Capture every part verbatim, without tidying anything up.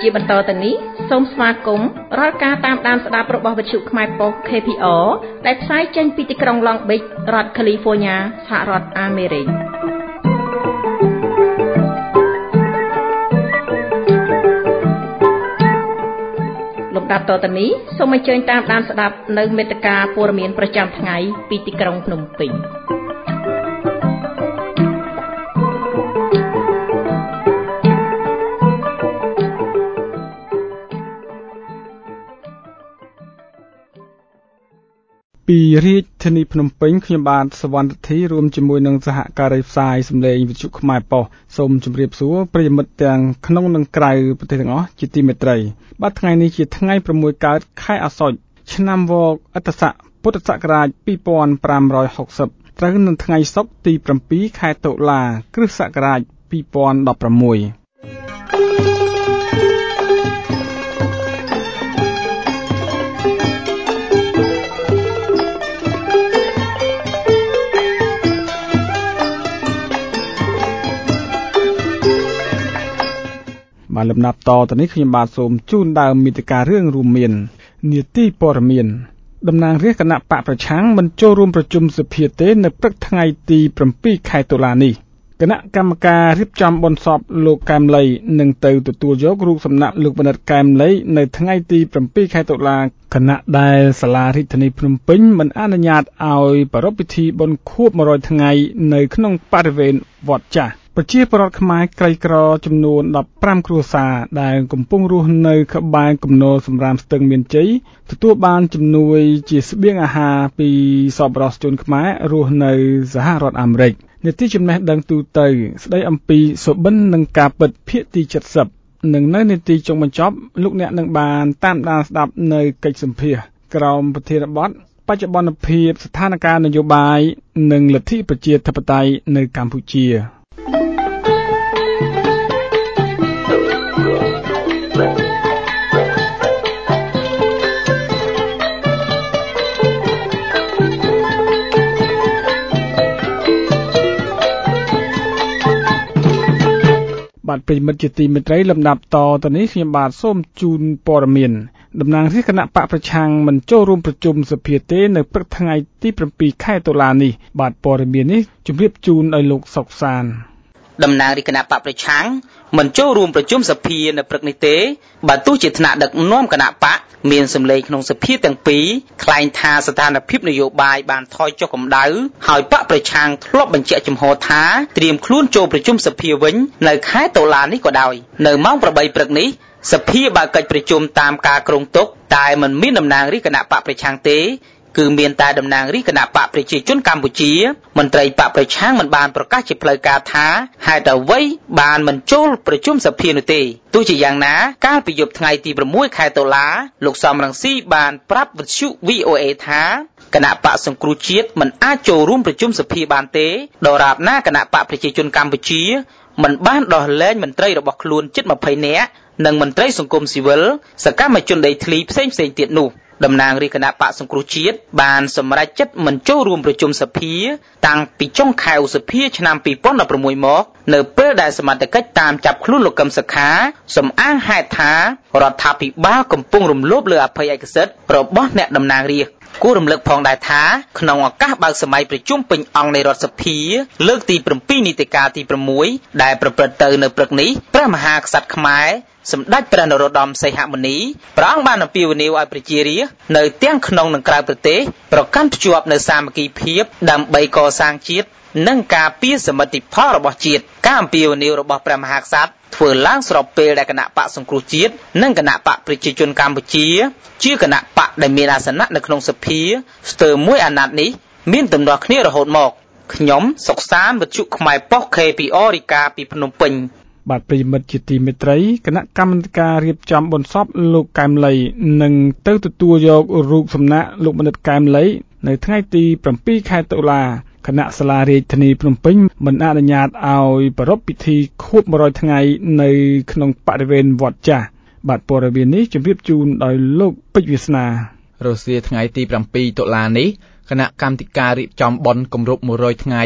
ជាបន្តទៅនេះសូមស្វាគមន៍រាល់ការតាមដានស្ដាប់របស់វិទ្យុខ្មែរប៉ុស្តិ៍ K P R ដែលផ្សាយចេញពីទីក្រុង Long Beach រដ្ឋ California សហរដ្ឋអាមេរិកលំដាប់តទៅនេះសូមអញ្ជើញតាមដានស្ដាប់នៅមេត្តាព័ត៌មានប្រចាំថ្ងៃពីទីក្រុងភ្នំពេញពីរាជធានីភ្នំពេញខ្ញុំបាទសវណ្ណរិទ្ធីរួមជាមួយនឹងសហការីផ្សាយសម្លេងវិទ្យុខ្មែរប៉ុស្តិ៍សូមជម្រាបសួរប្រិយមិត្តទាំងក្នុងនិងក្រៅប្រទេសទាំងអស់ជាទីមេត្រីបាទថ្ងៃនេះជាថ្ងៃប្រាំមួយកើតខែអាសត់ឆ្នាំវកឥត្តស័កពុទ្ធសករាជពីរពាន់ប្រាំរយហកសិបត្រូវនឹងថ្ងៃសុក្រទីប្រាំពីរខែតុលាគ្រិស្តសករាជពីរពាន់ដប់ប្រាំមួយបានលំដាប់តទៅនេះខ្ញុំបាទសូមជូនដើមមេតិការរឿងរួមមាននីតិព័ត៌មានតំណាងរាស្ត្រគណៈបកប្រឆាំងមិនចូលរួមប្រជុំសភាទេនៅព្រឹកថ្ងៃទីប្រាំពីរខែតុលានេះគណៈកម្មការរៀបចំបុណ្យសពលោកកែមលីនឹងទៅទទួលយករូបសំណាកលោកបណ្ឌិតកែមលីនៅថ្ងៃទីប្រាំពីរខែតុលាគណៈដែលសាលារាជធានីភ្នំពេញមិនអនុញ្ញាតឲ្យប្រារព្ធពិធីបុណ្យខួបមួយរយថ្ងៃនៅក្នុងបរិវេណវត្តចាស់ប្រជាពលរដ្ឋខ្មែរក្រីក្រចំនួនដប់ប្រាំគ្រួសារដែលកំពុងរស់នៅក្បែរគំនរសំរាមស្ទឹងមានជ័យទទួលបានជំនួយជាស្បៀងអាហារពីសប្បុរសជនខ្មែររស់នៅសហរដ្ឋអាមេរិកនីតិចំណេះដឹងទូទៅស្ដីអំពីសុបិននិងការពិតភាគទី칠십និងនៅនីតិចុងបញ្ចប់លោកអ្នកនឹងបានតាមដានស្ដាប់នៅកិច្ចសម្ភាសន៍ក្រោមប្រធានបទបច្ចុប្បន្នភាពស្ថានភាពនយោបាយនិងលទ្ធិប្រជាធិបតេយ្យនៅកម្ពុជាបាទប្រិមិត្តជាទីមេត្រីលំដាប់តទៅនេះខ្ញុំបាទសូមជូនព័ត៌មានតំណាងរាស្ត្រគណៈបកប្រឆាំងមិនចូលរួមប្រជុំសភាទេនៅព្រឹកថ្ងៃទីប្រាំពីរខែតុលានេះបាទព័ត៌មាននេះជម្រាបជូនឲ្យលោកសុកសានតំណាងរាស្ត្រគណៈបកប្រឆាំងមិនចូលរួមប្រជុំសភានៅព្រឹកនេះទេបើទោះជាថ្នាក់ដឹកនាំគណៈបកមានសម្លេងក្នុងសភាទាំងពីរថ្លែងថាស្ថានភាពនយោបាយបានថយចុះកម្ដៅហើយបកប្រឆាំងធ្លាប់បញ្ជាក់ចំហថាត្រៀមខ្លួនចូលប្រជុំសភាវិញនៅខែតុលានេះក៏ដោយនៅម៉ោងប្រាំបីព្រឹកនេះសភាបើកកិច្ចប្រជុំតាមការគ្រោងទុកតែមិនមានតំណាងរាស្ត្រគណៈបកប្រឆាំងទេគឺមានតែតំណាងរាស្ត្រគណៈបកប្រជាជនកម្ពុជាមន្ត្រីបកប្រឆាំងមិនបានប្រកាសជាផ្លូវការថាហេតុអ្វីបានមិនចូលប្រជុំសភានោះទេទោះជាយ៉ាងណាកាលពីយប់ថ្ងៃទីប្រាំមួយខែតុលាលោកសំរងស៊ីបានប្រាប់វិទ្យុ V O A ថាគណៈបកសង្គ្រោះជាតិមិនអាចចូលរួមប្រជុំសភាបានទេដរាបណាគណៈបកប្រជាជនកម្ពុជាមិនបានដោះលែងមន្ត្រីរបស់ខ្លួនជិតម្ភៃនាក់និងមន្ត្រីសង្គមស៊ីវិលសកម្មជនដីធ្លីផ្សេងៗទៀតនោះតំណាងរាស្ត្រគណៈបកសង្គ្រោះជាតិបានសម្រេចចិត្តមិនចូលរួមប្រជុំសភាតាំងពីចុងខែឧសភាឆ្នាំពីរពាន់ដប់ប្រាំមួយមកនៅពេលដែលសមត្ថកិច្ចតាមចាប់ខ្លួនលោកកឹមសុខាសំអាងហេតុថារដ្ឋាភិបាលកំពុងរំលោភលើអភ័យឯកសិទ្ធិរបស់អ្នកតំណាងរាស្ត្រគួររំលឹកផងដែរថាក្នុងឱកាសបើកសម័យប្រជុំពេញអង្គនៃរដ្ឋសភាលើកទីប្រាំពីរនីតិកាលទីប្រាំមួយដែលប្រព្រឹត្តទៅនៅព្រឹកនេះព្រះមហាក្សត្រខ្មែរសម្ដេចព្រះនរោត្តមសីហមុនីព្រះអង្គបានអំពាវនាវឲ្យប្រជារាស្ត្រនៅទាំងក្នុងនិងក្រៅប្រទេសប្រកាន់ភ្ជាប់នូវសាមគ្គីភាពដើម្បីកសាងជាតិនិងការពារសមិទ្ធផលរបស់ជាតិការអំពាវនាវរបស់ព្រះមហាក្សត្រធ្វើឡើងស្របពេលដែលគណៈបកសង្គ្រោះជាតិនិងគណៈបកប្រជាជនកម្ពុជាជាគណៈបកដែលមានអាសនៈនៅក្នុងសភាស្ទើរមួយអាណត្តិនេះមានទំនាស់គ្នារហូតមកខ្ញុំសុកសានវិទ្យុខ្មែរប៉ុស្តិ៍ K P R រាយការណ៍ពីភ្នំពេញបាទប្រិយមិត្តជាទីមេត្រីគណៈកម្មការរៀបចំបុណ្យសពលោកកែមលីនឹងទៅទទួលយករូបសំណាកលោកបណ្ឌិតកែមលីនៅថ្ងៃទីប្រាំពីរខែតុលាគណៈសាលារាជធានីភ្នំពេញមិនអនុញ្ញាតឲ្យប្រារព្ធពិធីខួបមួយរយថ្ងៃនៅក្នុងបរិវេណវត្តចាស់បាទព័ត៌មាននេះជម្រាបជូនដោយលោកពេជ្រវាសនារសៀលថ្ងៃទីប្រាំពីរតុលានេះគណៈកម្មាធិការរៀបចំបុណ្យគម្រប់មួយរយថ្ងៃ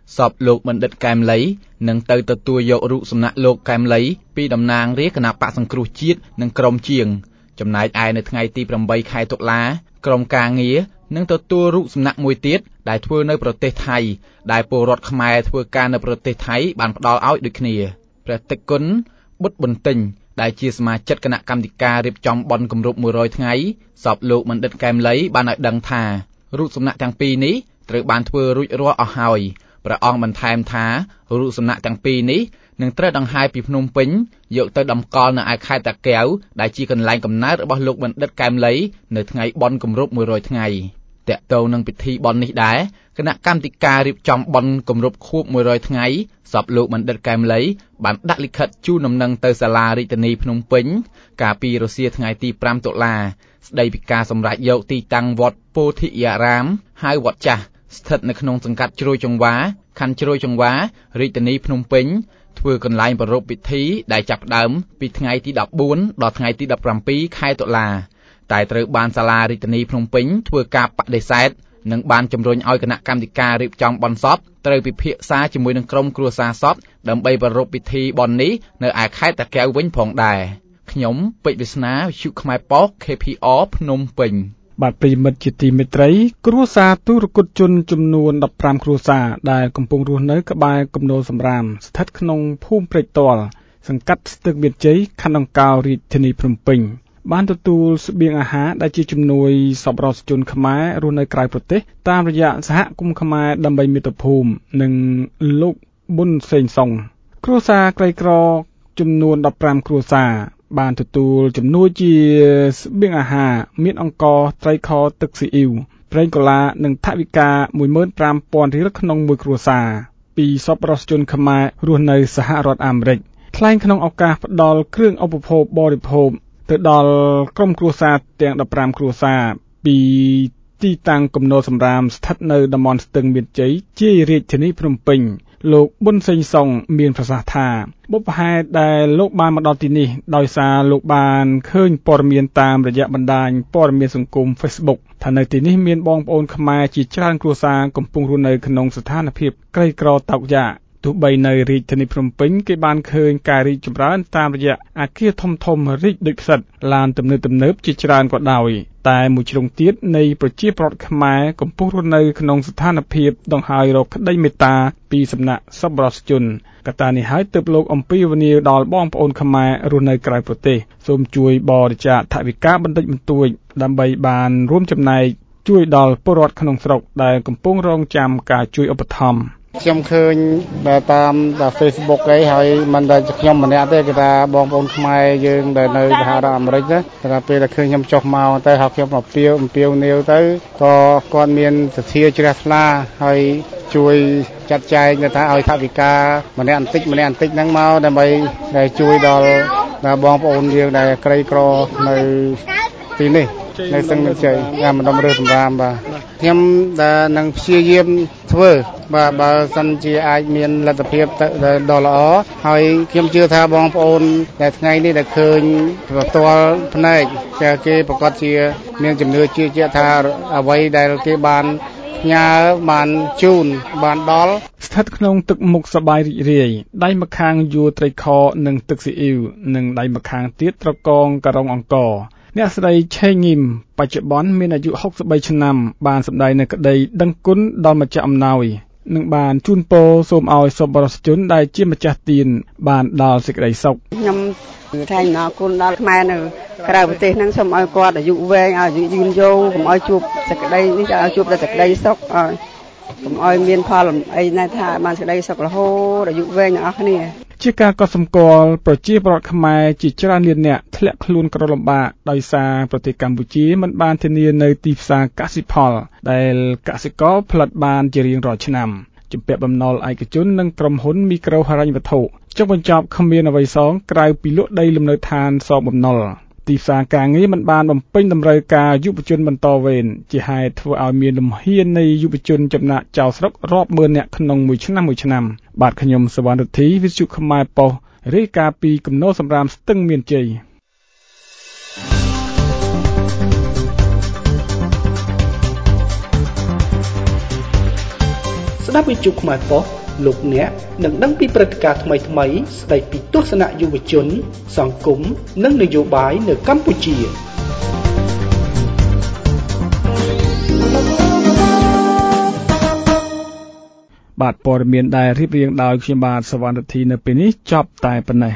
សពលោកបណ្ឌិតកែមលីនឹងទៅទទួលយករូបសំណាកលោកកែមលីពីតំណាងរាជគណៈបក្សសង្គ្រោះជាតិនិងក្រុមជាងចំណែកឯនៅថ្ងៃទីប្រាំបីខែតុលាក្រុមការងារនឹងទទួលរូបសំណាកមួយទៀតដែលធ្វើនៅប្រទេសថៃដែលពលរដ្ឋខ្មែរធ្វើការនៅប្រទេសថៃបានផ្ដល់ឲ្យដូចគ្នាព្រះតេជគុណបុត្របន្ទិញដែលជាសមាជិកគណៈកម្មាធិការរៀបចំបុណ្យគម្រប់មួយរយថ្ងៃសពលោកបណ្ឌិតកែមលីបានឲ្យដឹងថារូបសំណាកទាំងពីរនេះត្រូវបានធ្វើរួចរាល់អស់ហើយព្រះអង្គបន្ថែមថារូបសំណាកទាំងពីរនេះនឹងត្រូវដង្ហែពីភ្នំពេញយកទៅតម្កល់នៅឯខេត្តតាកែវដែលជាកន្លែងកំណើតរបស់លោកបណ្ឌិតកែមលីនៅថ្ងៃបុណ្យគម្រប់មួយរយថ្ងៃតាក់ទងនឹងពិធីបុណ្យនេះដែរគណៈកម្មាធិការរៀបចំបុណ្យគម្រប់ខួបមួយរយថ្ងៃសពលោកបណ្ឌិតកែមលីបានដាក់លិខិតជូនដំណឹងទៅសាលារាជធានីភ្នំពេញកាលពីរសៀលថ្ងៃទីប្រាំតុលាស្ដីពីការសម្រេចយកទីតាំងវត្តពោធិយារាមហៅវត្តចាស់ស្ថិតនៅក្នុងសង្កាត់ជ្រោយចង្វាខណ្ឌជ្រោយចង្វារាជធានីភ្នំពេញធ្វើកន្លែងប្រារព្ធពិធីដែលចាប់ផ្ដើមពីថ្ងៃទីដប់បួនដល់ថ្ងៃទីដប់ប្រាំពីរខែតុលាតែត្រូវបានសាលារាជធានីភ្នំពេញធ្វើការបដិសេធនិងបានជំរុញឲ្យគណៈកម្មាធិការរៀបចំបុណ្យសពត្រូវពិភាក្សាជាមួយនឹងក្រុមគ្រួសារសពដើម្បីប្រារព្ធពិធីបុណ្យនេះនៅឯខេត្តតាកែវវិញផងដែរខ្ញុំពេជ្រវាសនាវិទ្យុខ្មែរប៉ុស្តិ៍ ខេ ភី អារ ភ្នំពេញបាទប្រិយមិត្តជាទីមេត្រីគ្រួសារទូរគតជនចំនួនដប់ប្រាំគ្រួសារដែលកំពុងរស់នៅក្បែរគំនរសំរាមស្ថិតក្នុងភូមិព្រែកទាល់សង្កាត់ស្ទឹងមានជ័យខណ្ឌអង្កោររាជធានីភ្នំពេញបានទទួលស្បៀងអាហារដែលជាជំនួយសប្បុរសជនខ្មែររស់នៅក្រៅប្រទេសតាមរយៈសហគមន៍ខ្មែរដើម្បីមាតុភូមិនិងលោកប៊ុនសេងសុងគ្រួសារក្រីក្រចំនួនដប់ប្រាំគ្រួសារបានទទួលជំនួយជាស្បៀងអាហារមានអង្ករត្រីខទឹកស៊ីអ៊ីវប្រេងកូឡានិងថវិកា មួយម៉ឺនប្រាំពាន់រៀលក្នុងមួយគ្រួសារពីសប្បុរសជនខ្មែររស់នៅសហរដ្ឋអាមេរិកថ្លែងក្នុងឱកាសផ្ដល់គ្រឿងឧបភោគបរិភោគទៅដល់ក្រុមគ្រួសារទាំងដប់ប្រាំគ្រួសារពីទីតាំងគំនរសំរាមស្ថិតនៅតំបន់ស្ទឹងមានជ័យជារាជធានីភ្នំពេញលោកប៊ុនសេងសុងមានប្រសាសន៍ថាបុព្វហេតុដែលលោកបានមកដល់ទីនេះដោយសារលោកបានឃើញព័ត៌មានតាមរយៈបណ្ដាញព័ត៌មានសង្គម Facebook ថានៅទីនេះមានបងប្អូនខ្មែរជាច្រើនគ្រួសារកំពុងរស់នៅក្នុងស្ថានភាពក្រីក្រតោកយ៉ាកទោះបីនៅរាជធានីភ្នំពេញគេបានឃើញការរីកចម្រើនតាមរយៈអគារធំធំរីកដូចផ្សិតឡានទំនើបទំនើបជាច្រើនក៏ដោយតែមួយជ្រុងទៀតនៃប្រជាពលរដ្ឋខ្មែរកំពុងរស់នៅក្នុងស្ថានភាពដង្ហើយរកក្តីមេត្តាពីសំណាក់សប្បុរសជនកត្តានេះហើយទើបលោកអំពីវនីដល់បងប្អូនខ្មែររស់នៅក្រៅប្រទេសសូមជួយបរិច្ចាគថវិកាបន្តិចបន្តួចដើម្បីបានរួមចំណែកជួយដល់ពលរដ្ឋក្នុងស្រុកដែលកំពុងរងចាំការជួយឧបត្ថម្ភខ្ញុំឃើញតាមតាម Facebook អីហើយមិនតែខ្ញុំម្នាក់ទេគេថាបងប្អូនខ្មែរយើងដែលនៅសហរដ្ឋអាមេរិកណាតែពេលដែលឃើញខ្ញុំចុះមកទៅហើយខ្ញុំមកពីអំពីវនាវទៅក៏គាត់មានសទ្ធាជ្រះថ្លាហើយជួយចាត់ចែងថាឲ្យថវិកាម្នាក់បន្តិចម្នាក់បន្តិចហ្នឹងមកដើម្បីដែលជួយដល់បងប្អូនយើងដែលក្រីក្រនៅទីនេះនៅស្ទឹងមានជ័យតាមម្ដុំរើសម្រាមបាទខ្ញុំដែលនឹងព្យាយាមធ្វើបាទបើសិនជាអាចមានលទ្ធភាពដ៏ល្អហើយខ្ញុំជឿថាបងប្អូនដែលថ្ងៃនេះដែលឃើញផ្ទាល់ភ្នែកគេប្រកាសជាមានជំនឿជឿជាក់ថាអ្វីដែលគេបានញ៉ាបានជូនបានដល់ស្ថិតក្នុងទឹកមុខសប្បាយរីករាយដៃម្ខាងយួរត្រីខនិងទឹកស៊ីអ៊ីវនិងដៃម្ខាងទៀតត្រកងការ៉ុងអង្គរអ្នកស្រីឆេងងីមបច្ចុប្បន្នមានអាយុហុកសិបបីឆ្នាំបានសម្ដែងនៅក្តីដឹងគុណដល់ម្ចាស់អំណោយនិងបានជូនពរសូមឲ្យសប្បុរសជនដែលជាម្ចាស់ទានបានដល់សេចក្តីសុខខ្ញុំថ្លែងអំណរគុណដល់ខ្មែរនៅក្រៅប្រទេសហ្នឹងសូមឲ្យគាត់អាយុវែងឲ្យអាយុយឺនយូរកុំឲ្យជួបសេចក្តីនេះឲ្យជួបតែសេចក្តីសុខឲ្យកុំឲ្យមានផលអីណាថាបានសេចក្តីសុខរហូតអាយុវែងទាំងអស់គ្នាជាការកត់សម្គាល់ប្រជាពលរដ្ឋខ្មែរជាច្រើនលានអ្នកធ្លាក់ខ្លួនក្រលំបាកដោយសារប្រទេសកម្ពុជាមិនបានធានានៅទីផ្សារកសិផលដែលកសិករផលិតបានជារៀងរាល់ឆ្នាំជំពាក់បំណុលឯកជននិងក្រុមហ៊ុនមីក្រូហិរញ្ញវត្ថុចុងបញ្ចប់គ្មានអ្វីសងក្រៅពីលក់ដីលំនៅឋានសងបំណុលទីផ្សារការងារមិនបានបំពេញតម្រូវការយុវជនបន្តវេនជាហេតុធ្វើឲ្យមានលំហៀននៃយុវជនចំណាក់ចោលស្រុករាប់ម៉ឺននាក់ក្នុងមួយឆ្នាំមួយឆ្នាំបាទខ្ញុំសវណ្ណរិទ្ធីវិទ្យុខ្មែរប៉ុស្តិ៍រាយការណ៍ពីគំនរសម្រាមស្ទឹងមានជ័យស្ដាប់វិទ្យុខ្មែរប៉ុស្តិ៍លោកអ្នកនឹងដឹងពីព្រឹត្តិការណ៍ថ្មីៗស្ដីពីទស្សនៈយុវជនសង្គមនិងនយោបាយនៅកម្ពុជាបាទព័ត៌មានដែលរៀបរៀងដោយខ្ញុំបាទសវណ្ណរិទ្ធីនៅពេលនេះចប់តែប៉ុណ្ណេះ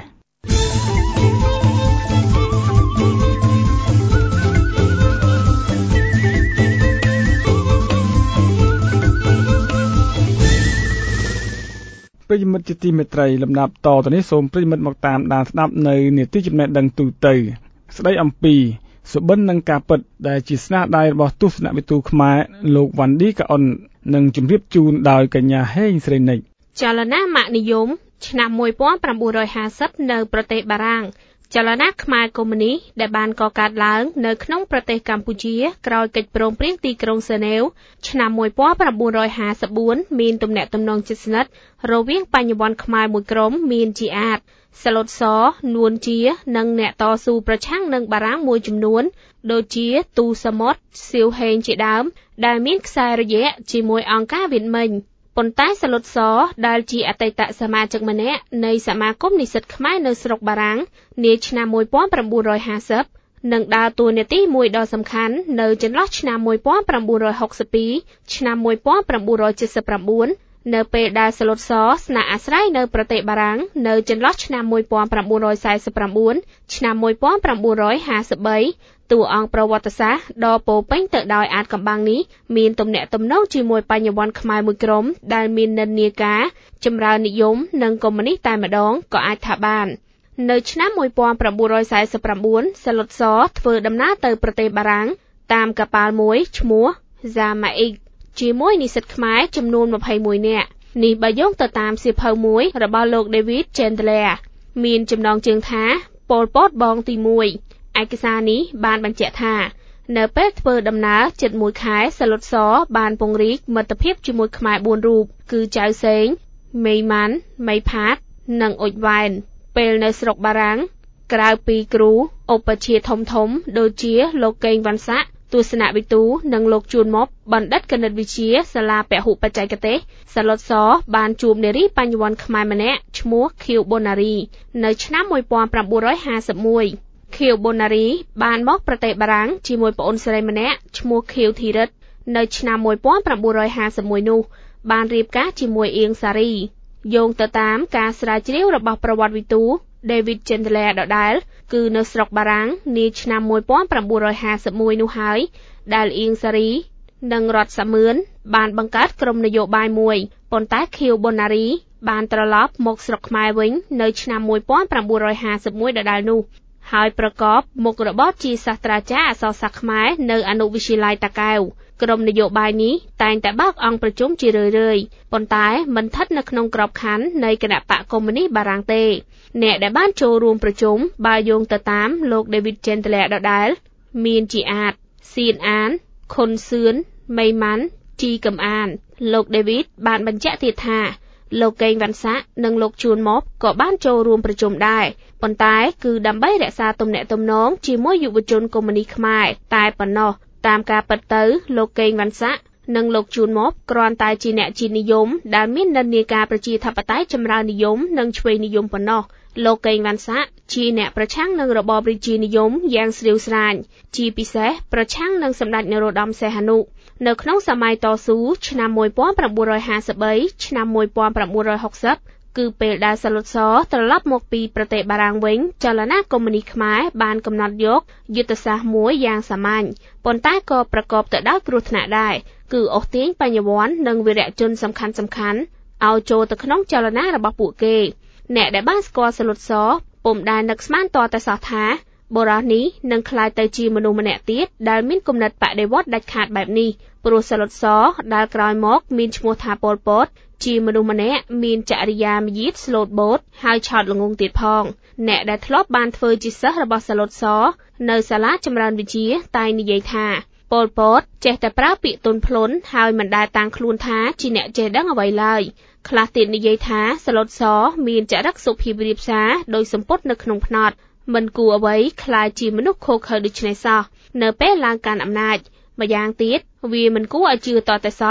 ប្រិយមិត្តជាទីមេត្រីលំដាប់តទៅនេះសូមប្រិយមិត្តមកតាមដានស្ដាប់នៅនាទីចំណេះដឹងទូទៅស្ដីអំពីសុបិននិងការពិតដែលជាស្នាដៃរបស់ទស្សនវិទូខ្មែរលោកវ៉ាន់ឌីកាអុននឹងជម្រាបជូនដោយកញ្ញាហេងស្រីនិចចលនាម៉ាកនិយមឆ្នាំmột nghìn chín trămห้าสิบនៅប្រទេសបារាំងចលនាខ្មែរកុម្មុយនីសដែលបានកកើតឡើងនៅក្នុងប្រទេសកម្ពុជាក្រោយកិច្ចព្រមព្រៀងទីក្រុងហ្សឺណែវឆ្នាំmột nghìn chín trămห้าสิบสี่មានទំនាក់ទំនងជិតស្និទ្ធរវាងបញ្ញវន្តខ្មែរមួយក្រុមមានជាអាចស្លូតសនួនជានិងអ្នកតស៊ូប្រឆាំងនឹងបារាំងមួយចំនួនដូចជាទូសមុទ្រសៀវហេងជាដើមដែលមានខ្សែរយៈជាមួយអង្គការវៀតមិញប៉ុន្តែស្លូតសដែលជាអតីតសមាជិកម្នាក់នៃសមាគមនិស្សិតខ្មែរនៅស្រុកបារាំងនាឆ្នាំmột nghìn chín trămห้าสิบនិងដើរតួនាទីមួយដ៏សំខាន់នៅចន្លោះឆ្នាំmột nghìn chín trămหกสิบtwoឆ្នាំmột nghìn chín trăm seventy-nineនៅពេលដែលស្លូតសស្នាក់អាស្រ័យនៅប្រទេសបារាំងនៅចន្លោះឆ្នាំmột nghìn chín trăm forty-nineឆ្នាំmột nghìn chín trăm fifty-threeតួអង្គប្រវត្តិសាស្ត្រដ៏ពោពេញទៅដោយអាចកំបាំងនេះមានទំនាក់ទំនងជាមួយបញ្ញវន្តខ្មែរមួយក្រុមដែលមាននិន្នាការចម្រើននិយមនិងកុម្មុយនីសតែម្ដងក៏អាចថាបាននៅឆ្នាំmột nghìn chín trăm forty-nineស្លូតសធ្វើដំណើរទៅប្រទេសបារាំងតាមកប៉ាល់មួយឈ្មោះ Zamaik ជាមួយនិស្សិតខ្មែរចំនួនtwenty-oneនាក់នេះបើយោងទៅតាមសៀវភៅមួយរបស់លោក David Chandler មានចំណងជើងថាប៉ុលពតបងទីoneឯកសារនេះបានបញ្ជាក់ថានៅពេលធ្វើដំណើរជិតមួយខែស្លូតសបានពង្រីកមិត្តភាពជាមួយខ្មែរfourរូបគឺចៅសេងមេម៉ាន់មេផាតនិងអ៊ុចវ៉ែនពេលនៅស្រុកបារាំងក្រៅពីគ្រូឧបជាធំធំដូចជាលោកកេងវ៉ាន់សាក់ទស្សនវិទូនិងលោកជួនម៉ុបបណ្ឌិតគណិតវិទ្យាសាលាពហុបច្ចេកទេសស្លូតសបានជួបនារីបញ្ញវន្តខ្មែរម្នាក់ឈ្មោះខៀវបូណារីនៅឆ្នាំmột nghìn chín trăm fifty-oneខៀវបូណារីបានមកប្រទេសបារាំងជាមួយប្អូនស្រីម្នាក់ឈ្មោះខៀវធីរិតនៅឆ្នាំmột nghìn chín trăm fifty-oneនោះបានរៀបការជាមួយអៀងសារីយោងទៅតាមការស្រាវជ្រាវរបស់ប្រវត្តិវិទូ David Chandler ដដែលគឺនៅស្រុកបារាំងនាឆ្នាំmột nghìn chín trăm fifty-oneនោះហើយដែលអៀងសារីនិងរដ្ឋសាមឿនបានបង្កើតក្រុមនយោបាយមួយប៉ុន្តែខៀវបូណារីបានត្រឡប់មកស្រុកខ្មែរវិញនៅឆ្នាំmột nghìn chín trăm fifty-oneដដែលនោះហើយប្រកបមុខរបរជាសាស្ត្រាចារ្យអក្សរសាស្ត្រខ្មែរនៅអនុវិទ្យាល័យតាកែវក្រុមនយោបាយនេះតែងតែបើកអង្គប្រជុំជារឿយៗប៉ុន្តែមិនស្ថិតនៅក្នុងក្របខ័ណ្ឌនៃគណៈបកកុម្មុយនីសបារាំងទេអ្នកដែលបានចូលរួមប្រជុំបើយោងទៅតាមលោក David Chandler ដដែលមានជាអាចសៀនអានខុនសឿនមេម៉ាន់ជីកំអានលោក David បានបញ្ជាក់ទៀតថាលោកកេងវ៉ាន់សាក់និងលោកជួនម៉ុបក៏បានចូលរួមប្រជុំដែរប៉ុន្តែគឺដើម្បីរក្សាទំនាក់ទំនងជាមួយយុវជនកុម្មុយនីសខ្មែរតែប៉ុណ្ណោះតាមការពិតទៅលោកកេងវ៉ាន់សាក់និងលោកជួនម៉ុបគ្រាន់តែជាអ្នកជាតិនិយមដែលមាននិន្នាការប្រជាធិបតេយ្យចម្រើននិយមនិងឆ្វេងនិយមប៉ុណ្ណោះលោកកេងវ៉ាន់សាក់ជាអ្នកប្រឆាំងនឹងរបបរាជានិយមយ៉ាងស្រាវស្រាញជាពិសេសប្រឆាំងនឹងសម្ដេចនរោត្តមសីហនុនៅក្នុងសម័យតស៊ូឆ្នាំmột nghìn chín trăm fifty-threeឆ្នាំmột nghìn chín trăm sixtyគឺពេលដែលស្លូតសត្រឡប់មកពីប្រទេសបារាំងវិញចលនាកុម្មុយនីសខ្មែរបានកំណត់យកយុទ្ធសាស្ត្រមួយយ៉ាងសាមញ្ញប៉ុន្តែក៏ប្រកបទៅដោយគ្រោះថ្នាក់ដែរគឺអូសទាញបញ្ញវន្តនិងវីរៈជនសំខាន់ៗឲ្យចូលទៅក្នុងចលនារបស់ពួកគេអ្នកដែលបានស្គាល់ស្លូតសពុំដែលនឹកស្មានតតែសោះថាបុរសនេះនឹងក្លាយទៅជាមនុស្សម្នាក់ទៀតដែលមានគំនិតបដិវត្តន៍ដាច់ខាតបែបនេះព្រោះស្លូតសដែលក្រោយមកមានឈ្មោះថាប៉ុលពតជាមនុស្សម្នាក់មានចរិយាមយាទស្លូតបូតហើយឆោតល្ងង់ទៀតផងអ្នកដែលធ្លាប់បានធ្វើជាសិស្សរបស់ស្លូតសនៅសាលាចម្រើនវិទ្យាតែនិយាយថាប៉ុលពតចេះតែប្រើពាក្យទន់ភ្លន់ហើយមិនដែលតាំងខ្លួនថាជាអ្នកចេះដឹងអ្វីឡើយខ្លះទៀតនិយាយថាស្លូតសមានចរិតសុភាពរាបសារដោយសម្ពុតនៅក្នុងភ្នត់មិនគួរអ្វីខ្លាចជាមនុស្សខូខើដូច្នេះសោះនៅពេលឡើងកាន់អំណាចម្យ៉ាងទៀតវាមិនគួរឲ្យជឿតតែសោះ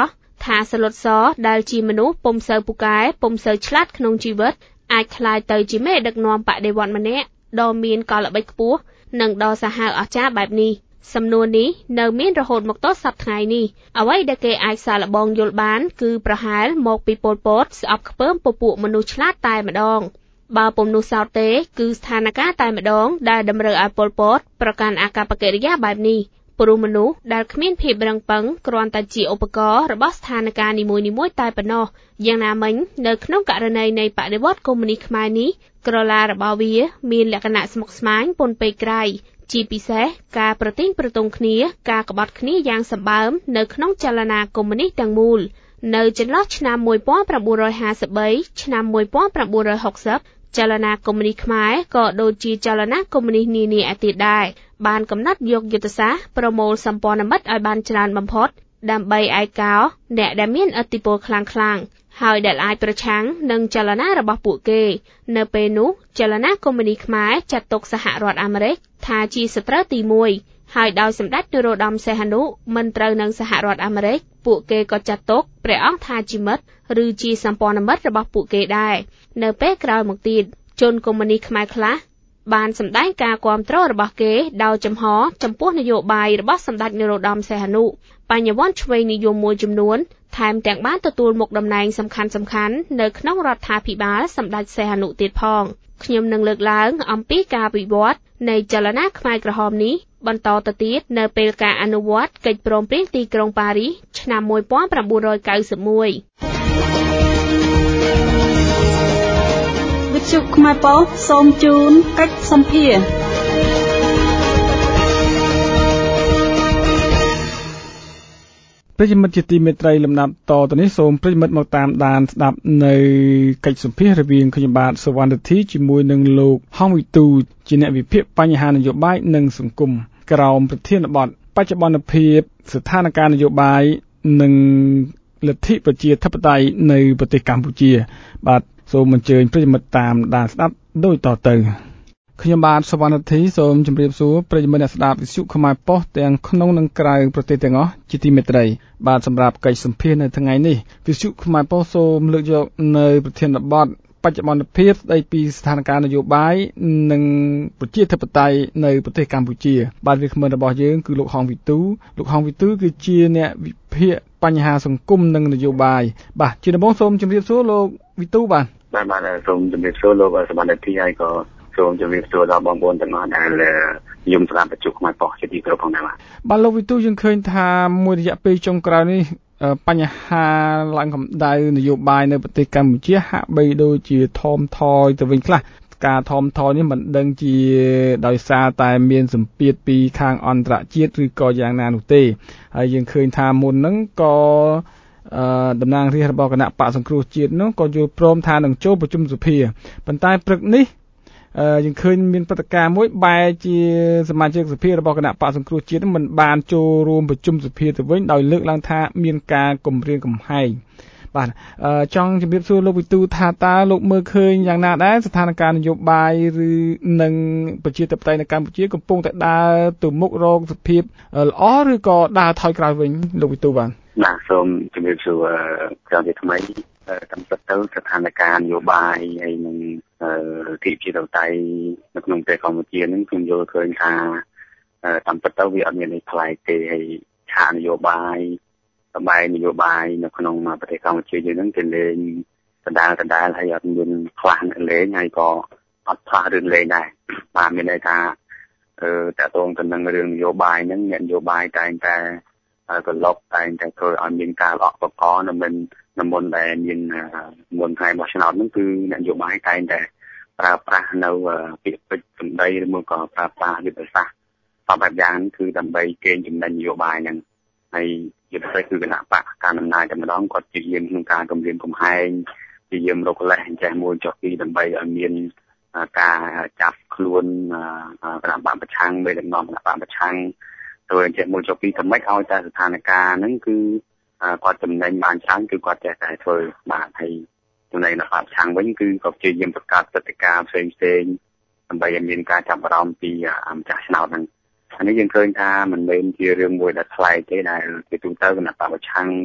ថាសលុតសដែលជាមនុស្សពុំសូវពូកែពុំសូវឆ្លាតក្នុងជីវិតអាចក្លាយទៅជាមេដឹកនាំបដិវត្តម្នាក់ដ៏មានកលល្បិចខ្ពស់និងដ៏សាហាវអស្ចារ្យបែបនេះសំណួរនេះនៅមានរហូតមកដល់សប្តាហ៍ថ្ងៃនេះអ្វីដែលគេអាចសាកល្បងយល់បានគឺប្រហែលមកពីពលពតស្អប់ខ្ពើមពពួកមនុស្សឆ្លាតតែម្ដងបើពុំនោះសោតទេគឺស្ថានភាពតែម្ដងដែលតម្រូវឲ្យពលពតប្រកាន់អាកប្បកិរិយាបែបនេះព្រោះមនុស្សដែលគ្មានភាពរឹងប៉ឹងគ្រាន់តែជាឧបករណ៍របស់ស្ថានភាពនីមួយៗតែប៉ុណ្ណោះយ៉ាងណាមិញនៅក្នុងករណីនៃបដិវត្តន៍កុម្មុយនីសខ្មែរនេះក្រឡារបស់វាមានលក្ខណៈស្មុគស្មាញពន់ពេកក្រៃជាពិសេសការប្រទិញប្រទង់គ្នាការក្បត់គ្នាយ៉ាងសម្បើមនៅក្នុងចលនាកុម្មុយនីសទាំងមូលនៅចន្លោះឆ្នាំmột nghìn chín trămห้าสิบสามឆ្នាំmột nghìn chín trămหกสิบចលនាកុម្មុយនីសខ្មែរក៏ដូចជាចលនាកុម្មុយនីសនានាឯទៀតដែរបានកំណត់យកយុទ្ធសាស្ត្រប្រមូលសម្ព័ន្ធមិត្តឲ្យបានច្រើនបំផុតដើម្បីឯកោអ្នកដែលមានឥទ្ធិពលខ្លាំងៗហើយដែលអាចប្រឆាំងនឹងចលនារបស់ពួកគេនៅពេលនោះចលនាកុម្មុយនីសខ្មែរចាត់ទុកសហរដ្ឋអាមេរិកថាជាសត្រូវទីមួយហើយដោយសម្ដេចនរោត្តមសីហនុមិនត្រូវនឹងសហរដ្ឋអាមេរិកពួកគេក៏ចាត់ទុកព្រះអង្គថាជាមិត្តឬជាសម្ព័ន្ធមិត្តរបស់ពួកគេដែរនៅពេលក្រោយមកទៀតជនកុម្មុយនីសខ្មែរខ្លះបានសម្ដែងការគាំទ្ររបស់គេដោយចំហចំពោះនយោបាយរបស់សម្ដេចនរោត្តមសីហនុបញ្ញវន្តឆ្វេងនិយមមួយចំនួនថែមទាំងបានទទួលមុខតំណែងសំខាន់ៗនៅក្នុងរដ្ឋាភិបាលសម្ដេចសីហនុទៀតផងខ្ញុំនឹងលើកឡើងអំពីការវិវត្តនៃចលនាខ្មែរក្រហមនេះបន្តទៅទៀតនៅពេលការអនុវត្តកិច្ចព្រមព្រៀងទីក្រុងប៉ារីសឆ្នាំmột nghìn chín trăm chín mươi mốt វិទ្យុខ្មែរប៉ុស្តិ៍សូមជូនកិច្ចសម្ភារប្រិយមិត្តជាទីមេត្រីលំដាប់តទៅនេះសូមប្រិយមិត្តមកតាមដានស្ដាប់នៅកិច្ចសម្ភាររវាងខ្ញុំបាទសវណ្ណរិទ្ធីជាមួយនឹងលោកហងវិទូជាអ្នកវិភាគបញ្ហានយោបាយនិងសង្គមក្រោមប្រធានបទបច្ចុប្បន្នភាពស្ថានភាពនយោបាយនិងលទ្ធិប្រជាធិបតេយ្យនៅប្រទេសកម្ពុជាបាទសូមអញ្ជើញប្រិយមិត្តតាមដានស្ដាប់ដូចតទៅខ្ញុំបាទសវណ្ណរិទ្ធីសូមជម្រាបសួរប្រិយមិត្តអ្នកស្ដាប់វិទ្យុខ្មែរប៉ុស្តិ៍ទាំងក្នុងនិងក្រៅប្រទេសទាំងអស់ជាទីមេត្រីបាទសម្រាប់កិច្ចសម្ភារនៅថ្ងៃនេះវិទ្យុខ្មែរប៉ុស្តិ៍សូមលើកយកនៅប្រធានបទបច្ចុប្បន្នភាពស្ដីពីស្ថានភាពនយោបាយនិងប្រជាធិបតេយ្យនៅប្រទេសកម្ពុជាបាទវាគ្មិនរបស់យើងគឺលោកហងវិទូលោកហងវិទូគឺជាអ្នកវិភាគបញ្ហាសង្គមនិងនយោបាយបាទជាដំបូងសូមជម្រាបសួរលោកវិទូបាទបាទបាទសូមជម្រាបសួរលោកសវណ្ណរិទ្ធីហើយក៏សូមជម្រាបសួរដល់បងប្អូនទាំងអស់ដែលយំស្ដាប់បច្ចុប្បន្នប៉ុស្តិ៍ជាទីគោរពផងដែរបាទបាទលោកវិទូយើងឃើញថាមួយរយៈពេលចុងក្រោយនេះបញ្ហាឡើងកម្ដៅនយោបាយនៅប្រទេសកម្ពុជាហាក់បីដូចជាថមថយទៅវិញខ្លះការថមថយនេះមិនដឹងជាដោយសារតែមានសម្ពាធពីខាងអន្តរជាតិឬក៏យ៉ាងណានោះទេហើយយើងឃើញថាមុនហ្នឹងក៏អឺតំណាងរាស្ត្ររបស់គណៈបកសង្គ្រោះជាតិនោះក៏យល់ព្រមថានឹងចូលប្រជុំសភាប៉ុន្តែព្រឹកនេះអឺយើងឃើញមានព្រឹត្តិការណ៍មួយបែរជាសមាជិកសភារបស់គណៈបកសង្គ្រោះជាតិមិនបានចូលរួមប្រជុំសភាទៅវិញដោយលើកឡើងថាមានការគំរាមកំហែងបាទអឺចង់ជម្រាបសួរលោកវិទូថាតើលោកមើលឃើញយ៉ាងណាដែរស្ថានភាពនយោបាយឬនឹងប្រជាធិបតេយ្យនៅកម្ពុជាកំពុងតែដើរទៅមុខរកសភាពល្អឬក៏ដើរថយក្រោយវិញលោកវិទូបាទបាទសូមជម្រាបសួរក្រោយពីថ្មីតាមពិតទៅស្ថានភាពនយោបាយហើយនឹងទីជាតតៃនៅក្នុងប្រទេសកម្ពុជានឹងខ្ញុំយល់ឃើញថាតាមពិតទៅវាអត់មានអីប្លែកទេហើយឆាកនយោបាយសម្បែងនយោបាយនៅក្នុងប្រទេសកម្ពុជាយើងនឹងគេលេងដដែលដដែលហើយអត់មានខ្លះលេងហើយក៏អត់ផ្លាស់រឿងលេងដែរបាទមានន័យថាអឺតើតងទៅនឹងរឿងនយោបាយហ្នឹងអ្នកនយោបាយតែងតែក៏លុបតែងតែធ្វើឲ្យមានការអកបកនៅមិននៅមុនដែលមានមុនថ្ងៃបោះឆ្នោតហ្នឹងគឺអ្នកនយោបាយតែងតែប្រើប្រាស់នៅពាក្យពេចន៍សម្ដីឬមកក៏ប្រើប្រាស់យុទ្ធសាស្ត្រតាមបែបយ៉ាងគឺដើម្បីកេងចំណេញនយោបាយហ្នឹងហើយយុទ្ធសាស្ត្រគឺគណៈបកការដំណើរតែម្ដងគាត់ជាយាមក្នុងការគម្រាមកំហែងជាយាមរកលេសអញ្ចេះមួយចុះពីដើម្បីឲ្យមានការចាប់ខ្លួនគណៈបកប្រឆាំងមេដឹកនាំគណៈបកប្រឆាំងទៅអញ្ចេះមួយចុះពីថ្មិចឲ្យតែស្ថានភាពហ្នឹងគឺគាត់ចំណេញបានច្រើនគឺគាត់ចេះតែធ្វើបាទហើយចំណេញនៅបកប្រឆាំងវិញគឺគាត់ជាយាមប្រកាសព្រឹត្តិការណ៍ផ្សេងផ្សេងដើម្បីឲ្យមានការចាប់អារម្មណ៍ពីម្ចាស់ឆ្នោតហ្នឹងអានេះយើងឃើញថាមិនមែនជារឿងមួយដែលថ្លៃទេដែលជាទូទៅគណៈបកប្រឆាំង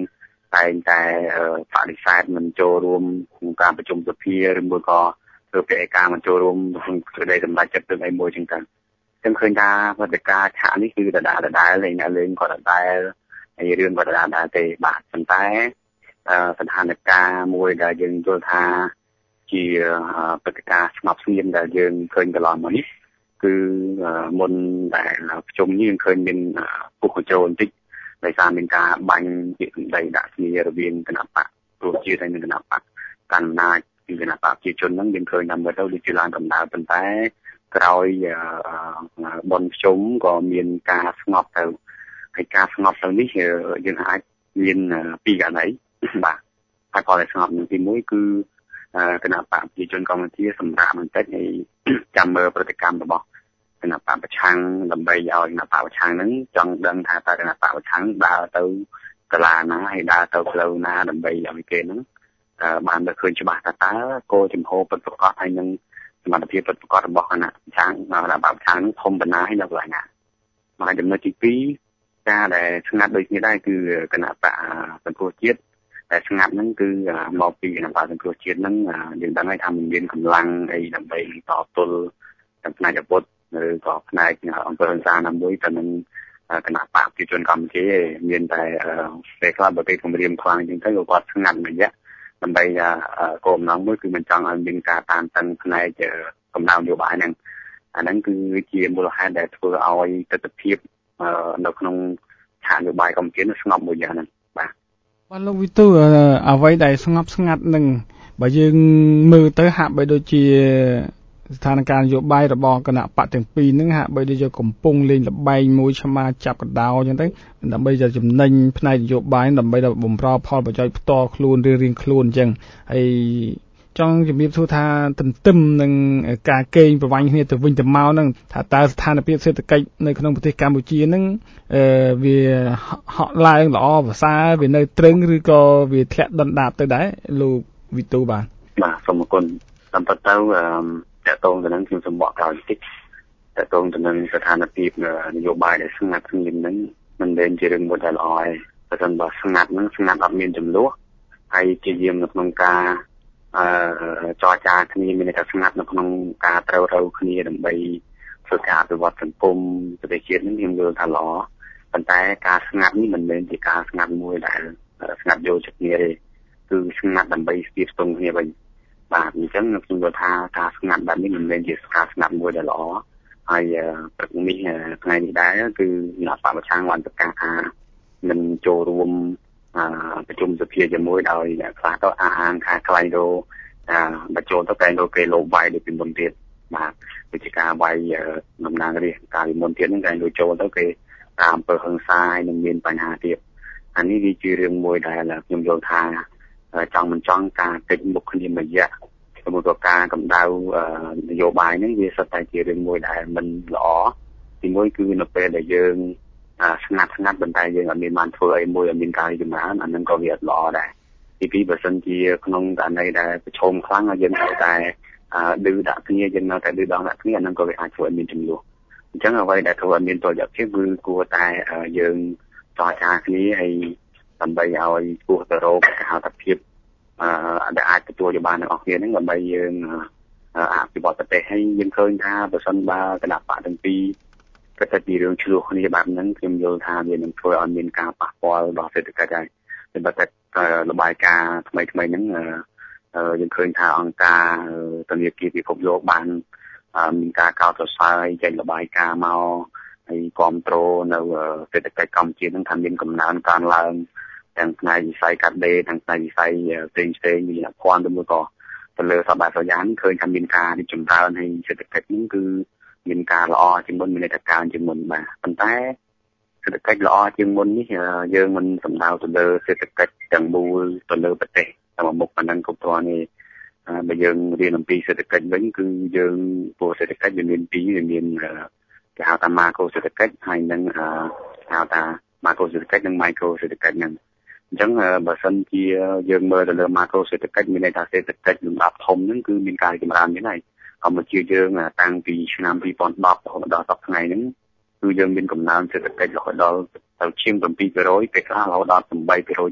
តែតែបដិសេធមិនចូលរួមក្នុងការប្រជុំសភាឬមួយក៏ធ្វើកិច្ចការមិនចូលរួមក្នុងសេចក្តីសម្រេចចិត្តទៅអីមួយចឹងទៅខ្ញុំឃើញថាព្រឹត្តិការណ៍ឆាកនេះគឺដដែលដដែលលេងអ្នកលេងក៏ដដែលហើយរឿងក៏ដដែលដែរទេបាទប៉ុន្តែស្ថានភាពមួយដែលយើងយល់ថាជាព្រឹត្តិការណ៍ស្ងប់ស្ងៀមដែលយើងឃើញកន្លងមកនេះគឺមុនដែលប្រជុំនេះយើងឃើញមានពុះកញ្ចូលបន្តិចដោយសារមានការបាញ់ពាក្យសម្ដីដាក់គ្នារវាងគណៈបកប្រជាជាតិហើយនិងគណៈបកកណ្ដាលពីគណៈបកប្រជាជនហ្នឹងយើងឃើញថាមើលទៅដូចជាឡើងកម្ដៅប៉ុន្តែក្រោយបនប្រជុំក៏មានការស្ងប់ទៅហើយការស្ងប់ទៅនេះយើងអាចមានពីរករណីបាទហើយក៏ស្ងប់នឹងទីមួយគឺគណៈបកប្រជាជនកម្ពុជាសម្រាប់បន្តិចហើយចាំមើលប្រតិកម្មរបស់គណៈបកប្រឆាំងដើម្បីឲ្យគណៈបកប្រឆាំងហ្នឹងចង់ដឹងថាតើគណៈបកប្រឆាំងដើរទៅកន្លាណាហើយដើរទៅផ្លូវណាដើម្បីឲ្យគេហ្នឹងបានទៅឃើញច្បាស់ថាតើគោលចំហពិតប្រាកដហើយនឹងសមត្ថភាពពិតប្រាកដរបស់គណៈប្រឆាំងគណៈបកប្រឆាំងហ្នឹងធំប៉ុណ្ណាហើយនៅកន្លែងណាមកចំណុចទីពីរការដែលស្ងាត់ដូចនេះដែរគឺគណៈបកសង្គ្រោះជាតិតែស្ងាត់ហ្នឹងគឺមកពីគណៈបកសង្គ្រោះជាតិហ្នឹងយើងដឹងហើយថាมันមានកម្លាំងអីដើម្បីតបទល់ទាំងផ្នែកអាវុធឬក៏ផ្នែកអង្គការសាណាមួយទៅនឹងគណៈបកប្រជាជនកម្ពុជាមានតែពេលខ្លះបើគេគម្រាមខ្លាំងជាងទៅគាត់ស្ងាត់មួយរយៈដើម្បីគោលបំណងមួយគឺមិនចង់ឲ្យមានការតានតឹងផ្នែកកំណៅនយោបាយហ្នឹងអាហ្នឹងគឺជាមូលហេតុដែលធ្វើឲ្យទស្សនវិជ្ជានៅក្នុងឆាកនយោបាយកម្ពុជានោះស្ងប់មួយយ៉ាងហ្នឹងបាទបាទលោកវិទូអ្វីដែលស្ងប់ស្ងាត់នឹងបើយើងមើលទៅហាក់បីដូចជាស្ថានភាពនយោបាយរបស់គណៈបកទាំងពីរហ្នឹងហាក់បីដូចជាកំពុងលេងល្បែងមួយឆ្មាចាប់កដោអញ្ចឹងទៅដើម្បីจะចំណេញផ្នែកនយោបាយដើម្បីបំរើផលប្រយោជន៍ផ្ទាល់ខ្លួនឬរៀងខ្លួនអញ្ចឹងហើយចង់ជំរាបសួរថាទន្ទឹមនឹងការកេងប្រវ័ញ្ចគ្នាទៅវិញទៅមកហ្នឹងថាតើស្ថានភាពសេដ្ឋកិច្ចនៅក្នុងប្រទេសកម្ពុជាហ្នឹងអឺវាហក់ឡើងល្អប្រសើរវានៅត្រឹងឬក៏វាធ្លាក់ដុនដាបទៅដែរលោកវិទូបាទបាទសូមអរគុណតាមពិតទៅអឺតកតងទៅនឹងខ្ញុំសូមបកក្រោយបន្តិចតកតងទៅនឹងស្ថានភាពនយោបាយដែលស្ងាត់ស្ងៀមហ្នឹងមិនមែនជារឿងមួយដែលល្អទេបើមិនបើស្ងាត់ហ្នឹងស្ងាត់អត់មានចំនួនហើយជាយាមនៅក្នុងការអឺចរចាគ្នាមានតែស្ងាត់នៅក្នុងការត្រូវរៅគ្នាដើម្បីធ្វើការអភិវឌ្ឍសង្គមប្រទេសជាតិនេះខ្ញុំយល់ថាល្អប៉ុន្តែការស្ងាត់នេះមិនមែនជាការស្ងាត់មួយដែលស្ងាត់យកចិត្តគ្នាទេគឺស្ងាត់ដើម្បីស្ទាបស្ទង់គ្នាវិញបាទអញ្ចឹងខ្ញុំយល់ថាការស្ងាត់បែបនេះមិនមែនជាការស្ងាត់មួយដែលល្អហើយព្រឹកនេះថ្ងៃនេះដែរគឺអ្នកបកប្រឆាំងបានប្រកាសថាមិនចូលរួមប្រជុំសភាជាមួយដោយខ្លះទៅអាងថាខ្លាញ់រោបញ្ចូលទៅតែគេលោបាយដូចពីមុនទៀតបាទវិជាការវាយតំណាងរាស្ត្រកាលពីមុនទៀតហ្នឹងគេលោកចូលទៅគេតាមអំពើហិង្សានឹងមានបញ្ហាទៀតអានេះវាជារឿងមួយដែលខ្ញុំយល់ថាចង់មិនចង់ការតិចមុខគ្នាមួយរយៈសមត្ថការកម្ដៅនយោបាយហ្នឹងវាសុទ្ធតែជារឿងមួយដែលមិនល្អទីមួយគឺនៅពេលដែលយើងស្ងាត់ស្ងាត់ប៉ុន្តែយើងអត់មានបានធ្វើអីមួយអត់មានការរីកចម្រើនអានឹងក៏វាអត់ល្អដែរទីពីរបើសិនជាក្នុងករណីដែលប្រឈមខ្លាំងយើងត្រូវតែឌឺដាក់គ្នាយើងនៅតែឌឺដងដាក់គ្នាអានឹងក៏វាអាចធ្វើឲ្យមានចំនួនអញ្ចឹងអ្វីដែលធ្វើឲ្យមានតុល្យភាពគឺគួរតែយើងចរចាគ្នាហើយដើម្បីឲ្យគោះទៅរកហៅថាភាពអឺដែលអាចទទួលយកបានទាំងអស់គ្នាហ្នឹងដើម្បីយើងអភិវឌ្ឍប្រទេសហើយយើងឃើញថាបើសិនបើគណៈបកទាំងពីរក៏តែពីរឿងឆ្លោះគ្នាបែបហ្នឹងខ្ញុំយល់ថាវានឹងធ្វើឲ្យមានការប៉ះពាល់ដល់សេដ្ឋកិច្ចហើយតែបើតែរបាយការណ៍ថ្មីថ្មីហ្នឹងយើងឃើញថាអង្គការធនាគារពិភពលោកបានមានការកោតសរសើរចេញរបាយការណ៍មកហើយគ្រប់គ្រងនៅសេដ្ឋកិច្ចកម្ពុជាហ្នឹងថាមានកំណើនកើនឡើងទាំងផ្នែកវិស័យកាត់ដេរទាំងផ្នែកវិស័យផ្សេងផ្សេងមានអភ័ណ្ឌទៅមួយក៏ទៅលើសបាសយ៉ាងឃើញថាមានការរីកចម្រើនហើយសេដ្ឋកិច្ចហ្នឹងគឺមានការល្អជាងមុនមានតែកើនជាងមុនបាទប៉ុន្តែសេដ្ឋកិច្ចល្អជាងមុននេះយើងមិនសំដៅទៅលើសេដ្ឋកិច្ចទាំងមូលទៅលើប្រទេសតែមុខប៉ុណ្ណឹងគ្រប់គ្រាន់ទេបើយើងរៀនអំពីសេដ្ឋកិច្ចវិញគឺយើងព្រោះសេដ្ឋកិច្ចវាមានពីរវាមានគេហៅថាម៉ាក្រូសេដ្ឋកិច្ចហើយនឹងហៅថាម៉ាក្រូសេដ្ឋកិច្ចនិងម៉ៃក្រូសេដ្ឋកិច្ចហ្នឹងអញ្ចឹងបើសិនជាយើងមើលទៅលើម៉ាក្រូសេដ្ឋកិច្ចមានន័យថាសេដ្ឋកិច្ចលំដាប់ធំហ្នឹងគឺមានការចម្រើននេះហើយកម្ពុជាយើងតាំងពីឆ្នាំពីរពាន់ដប់រហូតដល់សប្តាហ៍ថ្ងៃហ្នឹងគឺយើងមានកំណើនសេដ្ឋកិច្ចរហូតដល់ទៅជាងseven percent ពេលខ្លះរហូតដល់eight percent ទៀត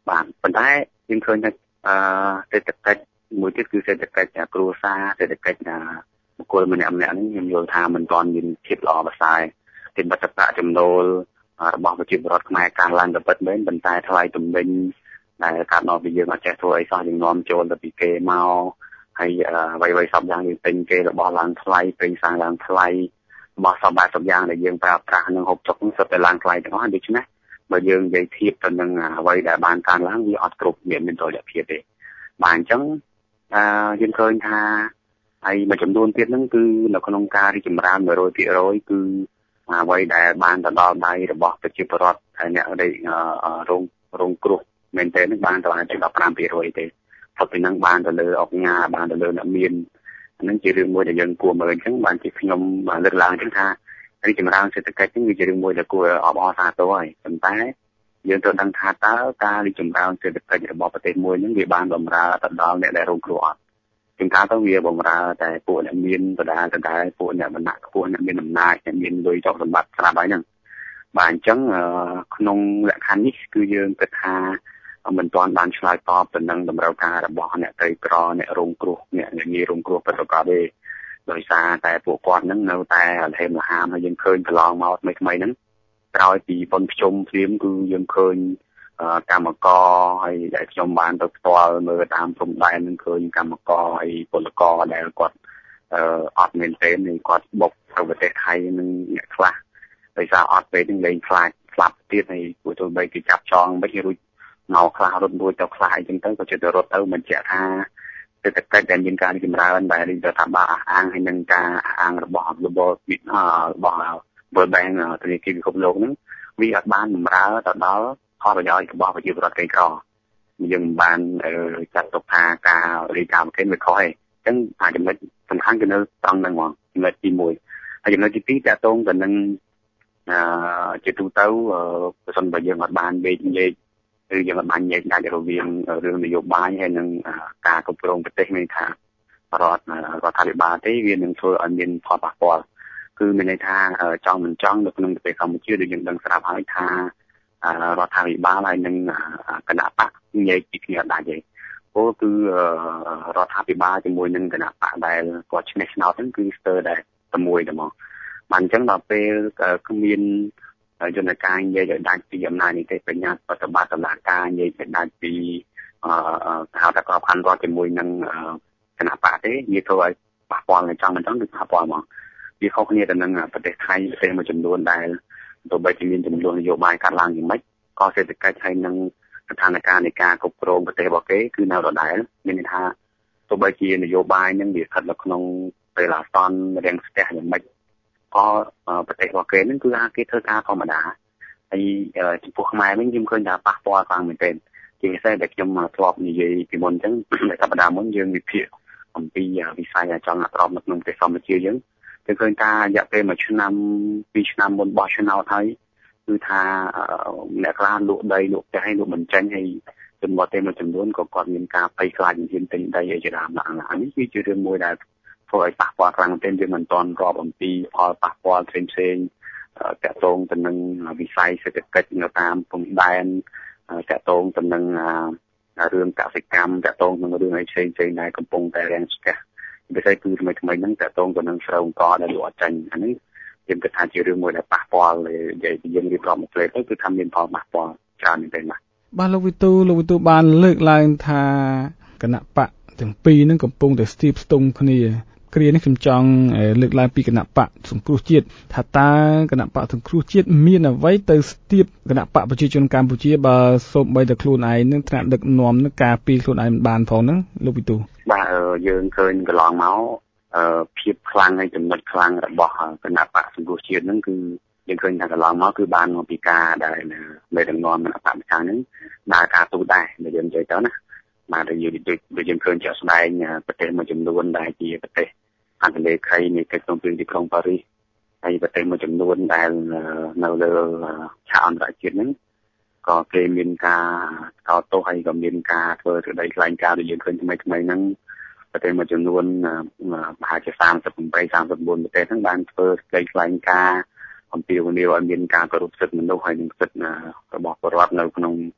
បាទប៉ុន្តែយើងឃើញថាអឺសេដ្ឋកិច្ចមួយទៀតគឺសេដ្ឋកិច្ចគ្រួសារសេដ្ឋកិច្ចបុគ្គលម្នាក់ម្នាក់នេះខ្ញុំយល់ថាមិនទាន់មានភាពល្អប្រសើរទេបទប្រាក់ចំណូលរបស់ប្រជាពលរដ្ឋខ្មែរកើនឡើងទៅពិតមែនប៉ុន្តែថ្លៃទំនិញដែលកាត់មកពីយើងអត់ចេះធ្វើអីសោះយើងនាំចូលទៅពីគេមកហើយអ្វីៗសពយ៉ាងយើងទិញគេរបស់ឡើងថ្លៃពេញសាំងឡើងថ្លៃរបស់សពបែបសពយ៉ាងដែលយើងប្រើប្រាស់នឹងហូបចុកនឹងសុទ្ធតែឡើងថ្លៃទាំងអស់ដូច្នេះបើយើងនិយាយធៀបទៅនឹងអ្វីដែលបានកើនឡើងវាអត់គ្រប់មានមានតុល្យភាពទេបាទអញ្ចឹងអឺយើងឃើញថាហើយមួយចំនួនទៀតហ្នឹងគឺនៅក្នុងការរីកចម្រើន one hundred percent គឺអ្វីដែលបានទៅដល់ដៃរបស់ប្រជាពលរដ្ឋហើយអ្នកដែលរងរងគ្រោះមែនទែននឹងបានទៅអាចជាfifteen percent ទេផុតពីហ្នឹងបានទៅលើអង្គការបានទៅលើអ្នកមានហ្នឹងជារឿងមួយដែលយើងគួរមើលអញ្ចឹងបានជាខ្ញុំលើកឡើងអញ្ចឹងថារីកចម្រើនសេដ្ឋកិច្ចហ្នឹងគឺជារឿងមួយដែលគួរអបអរសាទរហើយប៉ុន្តែយើងត្រូវដឹងថាតើការរីកចម្រើនសេដ្ឋកិច្ចរបស់ប្រទេសមួយហ្នឹងវាបានបម្រើទៅដល់អ្នកដែលរងគ្រោះអត់ជាងថាទៅវាបម្រើតែពួកអ្នកមានដដែលដដែលពួកអ្នកបណ្ណាខ្ពស់អ្នកមានអំណាចអ្នកមានលុយទ្រព្យសម្បត្តិស្រាប់ហើយហ្នឹងបាទអញ្ចឹងក្នុងលក្ខខណ្ឌនេះគឺយើងគិតថាមិនទាន់បានឆ្លើយតបទៅនឹងតម្រូវការរបស់អ្នកក្រីក្រអ្នករងគ្រោះអ្នកងាយរងគ្រោះពិតប្រាកដទេដោយសារតែពួកគាត់ហ្នឹងនៅតែលហេមលហាមហើយយើងឃើញកន្លងមកថ្មីថ្មីហ្នឹងក្រោយពីបុណ្យភ្ជុំភ្លាមគឺយើងឃើញកម្មករហើយដែលខ្ញុំបានទៅផ្ទាល់មើលតាមព្រំដែននឹងឃើញកម្មករហើយពលករដែលគាត់អត់មែនទេនឹងគាត់បុកទៅប្រទេសថៃនឹងអ្នកខ្លះដោយសារអត់ពេលនឹងលេងខ្លាចស្លាប់ទៀតហើយពួកទៅបីគេចាប់ចងមិនរួចមកខ្លះរត់រួចទៅខ្លះអីចឹងទៅក៏ជិតទៅរត់ទៅមិនជាក់ថាសេដ្ឋកិច្ចដែលមានការរីកចម្រើនដែលរដ្ឋាភិបាលអះអាងហើយនឹងការអះអាងរបស់ Global របស់ World Bank ធនាគារពិភពលោកហ្នឹងវាអត់បានបម្រើទៅដល់ផលប្រយោជន៍របស់ប្រជាពលរដ្ឋក្រីក្រយើងមិនបានចាត់ទុកថាការរីកាប្រកេនវាខុសទេអញ្ចឹងអាចំណុចសំខាន់គឺនៅត្រង់ហ្នឹងហ្មងចំណុចទីoneហើយចំណុចទីtwoតកតងទៅនឹងអឺជាទូទៅប្រសិនបើយើងអត់បានវេកញែកឬយើងអត់បានញែកដាច់រវាងរឿងនយោបាយហើយនឹងការគ្រប់គ្រងប្រទេសមានថារដ្ឋរដ្ឋាភិបាលទេវានឹងធ្វើឲ្យមានផលប៉ះពាល់គឺមានន័យថាចង់មិនចង់នៅក្នុងប្រទេសកម្ពុជាដូចយើងដឹងស្រាប់ហើយថារដ្ឋាភិបាលហើយនឹងគណៈបកញែកពីគ្នាដាច់ទេព្រោះគឺរដ្ឋាភិបាលជាមួយនឹងគណៈបកដែលគាត់ឈ្នះឆ្នោតហ្នឹងគឺស្ទើរតែតែមួយតែមកបានអញ្ចឹងដល់ពេលគ្មានយន្តការញែកឲ្យដាច់ពីអំណាចនីតិបញ្ញត្តិបប្រតិបត្តិតុលាការញែកឲ្យដាច់ពីហៅថាក្របខ័ណ្ឌរដ្ឋជាមួយនឹងគណៈបកទេវាធ្វើឲ្យប៉ះពាល់នៅចង់មិនចង់គឺប៉ះពាល់ហ្មងវាខុសគ្នាទៅនឹងប្រទេសថៃប្រទេសមួយចំនួនដែលទោះបីជាមានចំនួននយោបាយកាត់ឡើងយ៉ាងម៉េចក៏សេដ្ឋកិច្ចហើយនឹងស្ថានភាពនៃការគ្រប់គ្រងប្រទេសរបស់គេគឺនៅដដែលមានន័យថាទោះបីជានយោបាយនឹងវាស្ថិតនៅក្នុងពេលអាសន្នរាំងស្ទះយ៉ាងម៉េចក៏ប្រទេសរបស់គេនឹងគឺថាគេធ្វើការធម្មតាហើយចំពោះខ្មែរវិញខ្ញុំឃើញថាប៉ះពាល់ខ្លាំងមែនទែនជាពិសេសដែលខ្ញុំធ្លាប់និយាយពីមុនអញ្ចឹងសប្តាហ៍មុនយើងវិភាគអំពីវិស័យចលនាទ្រព្យនៅក្នុងប្រទេសកម្ពុជាយើងគឺឃើញថារយៈពេលមួយឆ្នាំពីរឆ្នាំមុនបោះឆ្នោតហើយគឺថាអ្នកខ្លះលក់ដីលក់ផ្ទះឲ្យលក់មិនចាញ់ហើយជនបរទេសមួយចំនួនក៏គាត់មានការភ័យខ្លាចជំហានទិញដីឲ្យជាដើមឡើងឡើងនេះគឺជារឿងមួយដែលធ្វើឲ្យប៉ះពាល់ខ្លាំងមែនទែនយើងមិនទាន់រាប់អំពីផលប៉ះពាល់ផ្សេងផ្សេងតាក់ទងទៅនឹងវិស័យសេដ្ឋកិច្ចនៅតាមព្រំដែនតាក់ទងទៅនឹងរឿងកសិកម្មតាក់ទងនឹងរឿងអីផ្សេងផ្សេងដែលកំពុងតែរាំងស្ទះពិសេសគឺថ្មីថ្មីហ្នឹងតាក់ទងទៅនឹងស្រូវអង្គដែលលក់អត់ចាញ់អានេះខ្ញុំគិតថាជារឿងមួយដែលប៉ះពាល់និយាយពីយើងរៀបរាប់មកផ្លេតទៅគឺថាមានផលប៉ះពាល់ច្រើនមែនទែនបាទបាទលោកវិទូលោកវិទូបានលើកឡើងថាគណៈបកទាំងពីរហ្នឹងកំពុងតែស្ទាបស្ទង់គ្នាគ្រានេះខ្ញុំចង់លើកឡើងពីគណៈបកសង្គ្រោះជាតិថាតើគណៈបកសង្គ្រោះជាតិមានអ្វីទៅស្ទាបគណៈបកប្រជាជនកម្ពុជាបើសូម្បីតែខ្លួនឯងនឹងថ្នាក់ដឹកនាំនឹងការពីខ្លួនឯងមិនបានផងហ្នឹងលោកវិទូបាទយើងឃើញកន្លងមកភាពខ្លាំងហើយចំណុចខ្លាំងរបស់គណៈបកសង្គ្រោះជាតិហ្នឹងគឺយើងឃើញថាកន្លងមកគឺបានមកពីការដែលមេដឹកនាំគណៈបកប្រឆាំងហ្នឹងដើរការទូតដែរដែលយើងនិយាយទៅណាបាទយើងដូចយើងឃើញជាក់ស្ដែងប្រទេសមួយចំនួនដែលជាប្រទេសអន្តរជាតិខៃនៃកិច្ចព្រមព្រៀងទីក្រុងប៉ារីសហើយប្រទេសមួយចំនួនដែលនៅលើឆាកអន្តរជាតិហ្នឹងក៏គេមានការកោតទោសហើយក៏មានការធ្វើសេចក្តីថ្លែងការណ៍ដែលយើងឃើញថ្មីថ្មីហ្នឹងប្រទេសមួយចំនួនប្រហែលជាthirty-eight thirty-nineប្រទេសហ្នឹងបានធ្វើសេចក្តីថ្លែងការណ៍អំពាវនាវឲ្យមានការគោរពសិទ្ធិមនុស្សហើយនិងសិទ្ធិរបស់ពលរដ្ឋនៅក្នុង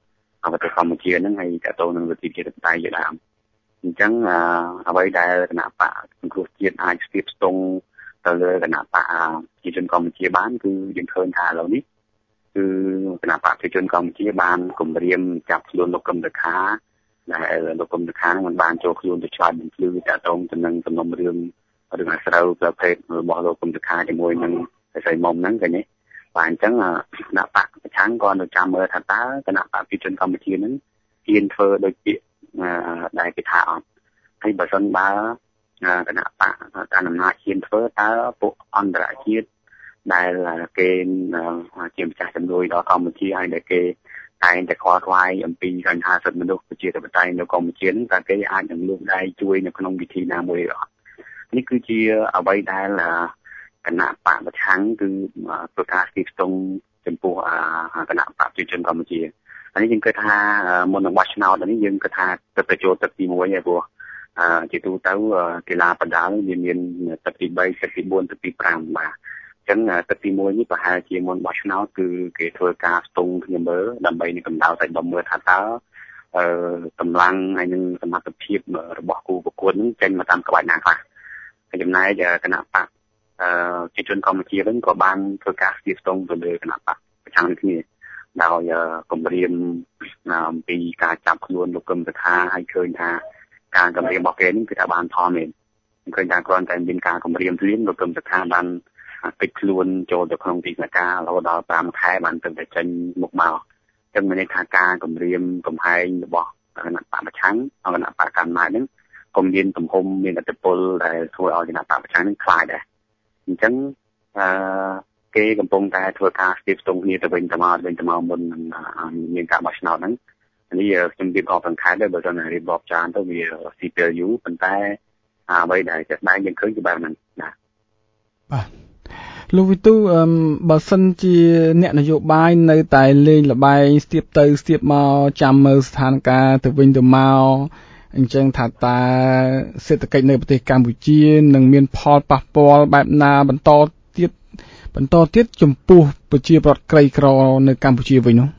ប្រទេសកម្ពុជាហ្នឹងហើយតើតើនឹងវិធីជាតិតៃជាដើមអញ្ចឹងអ្វីដែលគណៈបកសង្គ្រោះជាតិអាចស្ទាបស្ទង់ទៅលើគណៈបកប្រជាជនកម្ពុជាបានគឺយើងឃើញថាឥឡូវនេះគឺគណៈបកប្រជាជនកម្ពុជាបានគម្រាមចាប់ខ្លួនលោកកឹមសុខាដែលលោកកឹមសុខានឹងមិនបានចូលខ្លួនទៅឆ្លើយបំភ្លឺតើតើទៅនឹងសំណុំរឿងរឿងអាស្រូវប្រភេទរបស់លោកកឹមសុខាជាមួយនឹងស្រីមុំហ្នឹងឃើញទេបាទអញ្ចឹងគណៈបកប្រឆាំងក៏នៅចាំមើលថាតើគណៈបកប្រជាជនកម្ពុជាហ្នឹងហ៊ានធ្វើដូចពាក្យដែលគេថាអត់ហើយបើសិនបើគណៈបកតាមអំណាចហ៊ានធ្វើតើពួកអន្តរជាតិដែលគេជាម្ចាស់ជំនួយដល់កម្ពុជាហើយដែលគេតែងតែខ្វល់ខ្វាយអំពីបញ្ហាសិទ្ធិមនុស្សប្រជាធិបតេយ្យនៅកម្ពុជាហ្នឹងតើគេអាចនឹងលោកដៃជួយនៅក្នុងវិធីណាមួយអត់នេះគឺជាអ្វីដែលគណៈបកប្រឆាំងគឺប្រកាសទីស្ទង់ចំពោះគណៈបកប្រជាជនកម្ពុជាអានេះយើងគិតថាមុននឹងបោះឆ្នោតនេះយើងគិតថាទឹកទៅចូលទឹកទីមួយហើយព្រោះជាទូទៅកីឡាបណ្ដាលវាមានទឹកទី3ទឹកទី4ទឹកទី5បាទអញ្ចឹងទឹកទីមួយនេះប្រហែលជាមុនបោះឆ្នោតគឺគេធ្វើការស្ទង់គ្នាមើលដើម្បីនឹងកម្ដៅតែបំមើលថាតើអឺកម្លាំងហើយនឹងសមត្ថភាពរបស់គូប្រកួតនឹងចេញមកតាមក្បាច់ណាខ្លះហើយចំណែកគណៈបកអឺប្រជាជនកម្ពុជាវិញក៏បានធ្វើការស្ទាបស្ទង់ទៅលើគណៈបកប្រឆាំងគ្នាដោយគម្រាមអំពីការចាប់ខ្លួនលោកកឹមសុខាហើយឃើញថាការគម្រាមរបស់គេនេះគឺថាបានផលមែនឃើញថាគ្រាន់តែមានការគម្រាមភ្លាមលោកកឹមសុខាបានពេចខ្លួនចូលទៅក្នុងទីស្នាក់ការរហូតដល់ប្រាំខែបានទៅតែចេញមុខមកអញ្ចឹងមានន័យថាការគម្រាមកំហែងរបស់គណៈបកប្រឆាំងគណៈបកកម្មាហ្នឹងក៏មានទំហំមានឥទ្ធិពលដែលធ្វើឲ្យគណៈបកប្រឆាំងហ្នឹងខ្លាចដែរអញ្ចឹងអឺគេកំពុងតែធ្វើការស្ទាបស្ទង់គ្នាទៅវិញទៅមកវិញទៅមកមុនមានការបោះឆ្នោតហ្នឹងនេះខ្ញុំរៀបរាប់បង្ខែដែរបើមិនរៀបរាប់ច្រើនទៅវាស៊ីពេលយូរប៉ុន្តែអ្វីដែលจะได้យើងឃើញគឺបែបហ្នឹងណាបាទលោកវិទូអឺបើសិនជាអ្នកនយោបាយនៅតែលេងល្បែងស្ទាបទៅស្ទាបមកចាំមើលស្ថានភាពទៅវិញទៅមកអញ្ចឹងថាតើសេដ្ឋកិច្ចនៅប្រទេសកម្ពុជានឹងមានផលប៉ះពាល់បែបណាបន្តទៀតបន្តទៀតចំពោះប្រជាពលរដ្ឋក្រីក្រនៅកម្ពុជាវិញនោះ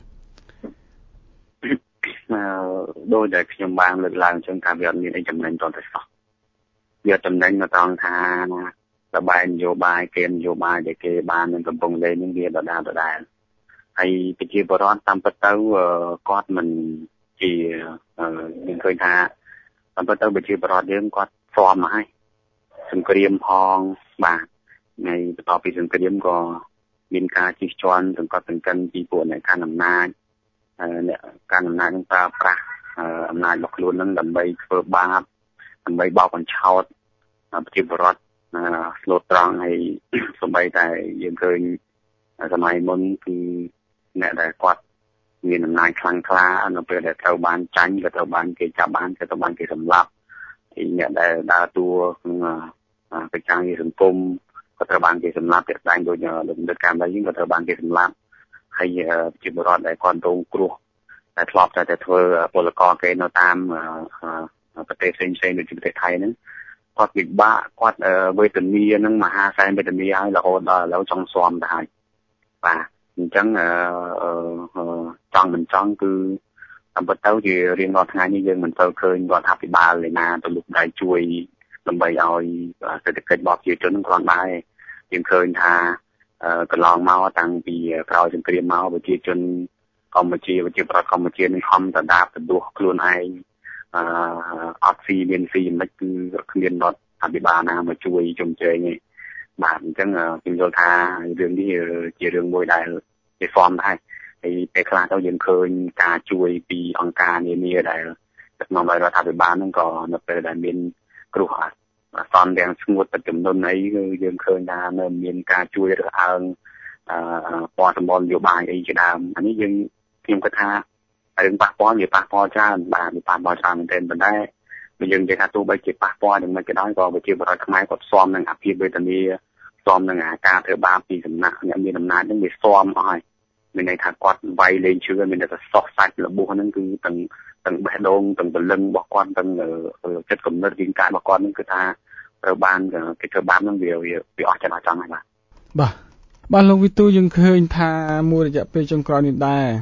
ដោយដែលខ្ញុំបានលើកឡើងអញ្ចឹងថាវាអត់មានអីចំណេញតទៅសោះវាចំណេញនៅត្រង់ថាលបែងនយោបាយគេនយោបាយដែលគេបាននឹងកំពុងលេងនឹងវាដដែលដដែលហើយប្រជាពលរដ្ឋតាមពិតទៅគាត់មិនជាយើងឃើញថាតាមពិតទៅប្រជាពលរដ្ឋយើងគាត់ស្មមកហើយសង្គ្រាមផងបាទហើយបន្ទាប់ពីសង្គ្រាមក៏មានការជិះជាន់សង្កត់សង្កិនពីពួកអ្នកកាន់អំណាចអ្នកកាន់អំណាចនឹងប្រើប្រាស់អំណាចរបស់ខ្លួននឹងដើម្បីធ្វើបាបដើម្បីបោកបញ្ឆោតប្រជាពលរដ្ឋស្លូតត្រង់ហើយសូម្បីតែយើងឃើញសម័យមុនគឺអ្នកដែលគាត់មានអំណាចខ្លាំងក្លានៅពេលដែលត្រូវបានចាញ់ក៏ត្រូវបានគេចាប់បានក៏ត្រូវបានគេសម្លាប់ហើយអ្នកដែលដើរតួក្នុងកិច្ចការងារសង្គមក៏ត្រូវបានគេសម្លាប់តែស្ដែងដូចលោកនិតកម្មវិញក៏ត្រូវបានគេសម្លាប់ហើយប្រជាពលរដ្ឋដែលគាត់រងគ្រោះតែធ្លាប់តែទៅធ្វើពលករគេនៅតាមប្រទេសផ្សេងផ្សេងដូចប្រទេសថៃហ្នឹងគាត់ពិបាកគាត់វេទនានឹងមហាសែនវេទនាឲ្យរហូតដល់ឥឡូវចង់ស្មទៅហើយបាទអញ្ចឹងចង់មិនចង់គឺតាមពិតទៅជារៀងរាល់ថ្ងៃនេះយើងមិនសូវឃើញរដ្ឋាភិបាលឯណាទៅលុបដៃជួយដើម្បីឲ្យសេដ្ឋកិច្ចរបស់ប្រជាជនគ្រាន់ដែរយើងឃើញថាកន្លងមកតាំងពីក្រោយសង្គ្រាមមកប្រជាជនកម្ពុជាប្រជាប្រដ្ឋកម្ពុជានឹងខំតដាបទោះខ្លួនឯងអឺអត់ស៊ីមានស៊ីមិនគឺគ្មានរដ្ឋអភិបាលណាមកជួយជំរុញទេបាទអញ្ចឹងខ្ញុំយល់ថារឿងនេះជារឿងមួយដែលជាហ្វមដែរហើយពេលខ្លះទៅយើងឃើញការជួយពីអង្គការនានាដែលក្នុងរដ្ឋាភិបាលហ្នឹងក៏នៅពេលដែលមានគ្រោះអសន្នទាំងស្ងួតទឹកចំនួនអីគឺយើងឃើញថានៅមានការជួយរើសអើងអឺព័ត៌មាននយោបាយអីជាដើមអានេះយើងខ្ញុំគិតថារឿងប៉ះពាល់វាប៉ះពាល់ច្រើនបាទវាប៉ះពាល់ច្រើនមែនទែនប៉ុន្តែបើយើងនិយាយថាទោះបីជាប៉ះពាល់យ៉ាងម៉េចក៏ដោយក៏ប្រជាពលរដ្ឋខ្មែរគាត់ស្មនឹងអភិវេទនាស្មនឹងអាការធ្វើបាបពីសំណាក់អ្នកមានអំណាចហ្នឹងវាស្មអស់ហើយមានន័យថាគាត់វាយលេងជឿមានតែសោះសាច់របួសហ្នឹងគឺទាំងទាំងបេះដូងទាំងព្រលឹងរបស់គាត់ទាំងចិត្តគំនិតរាងកាយរបស់គាត់ហ្នឹងគឺថាត្រូវបានគេធ្វើបាបហ្នឹងវាវាអស់ចិត្តអស់ចង់ហើយបាទបាទបាទលោកវិទូយើងឃើញថាមួយរយៈពេលចុងក្រោយនេះដែរ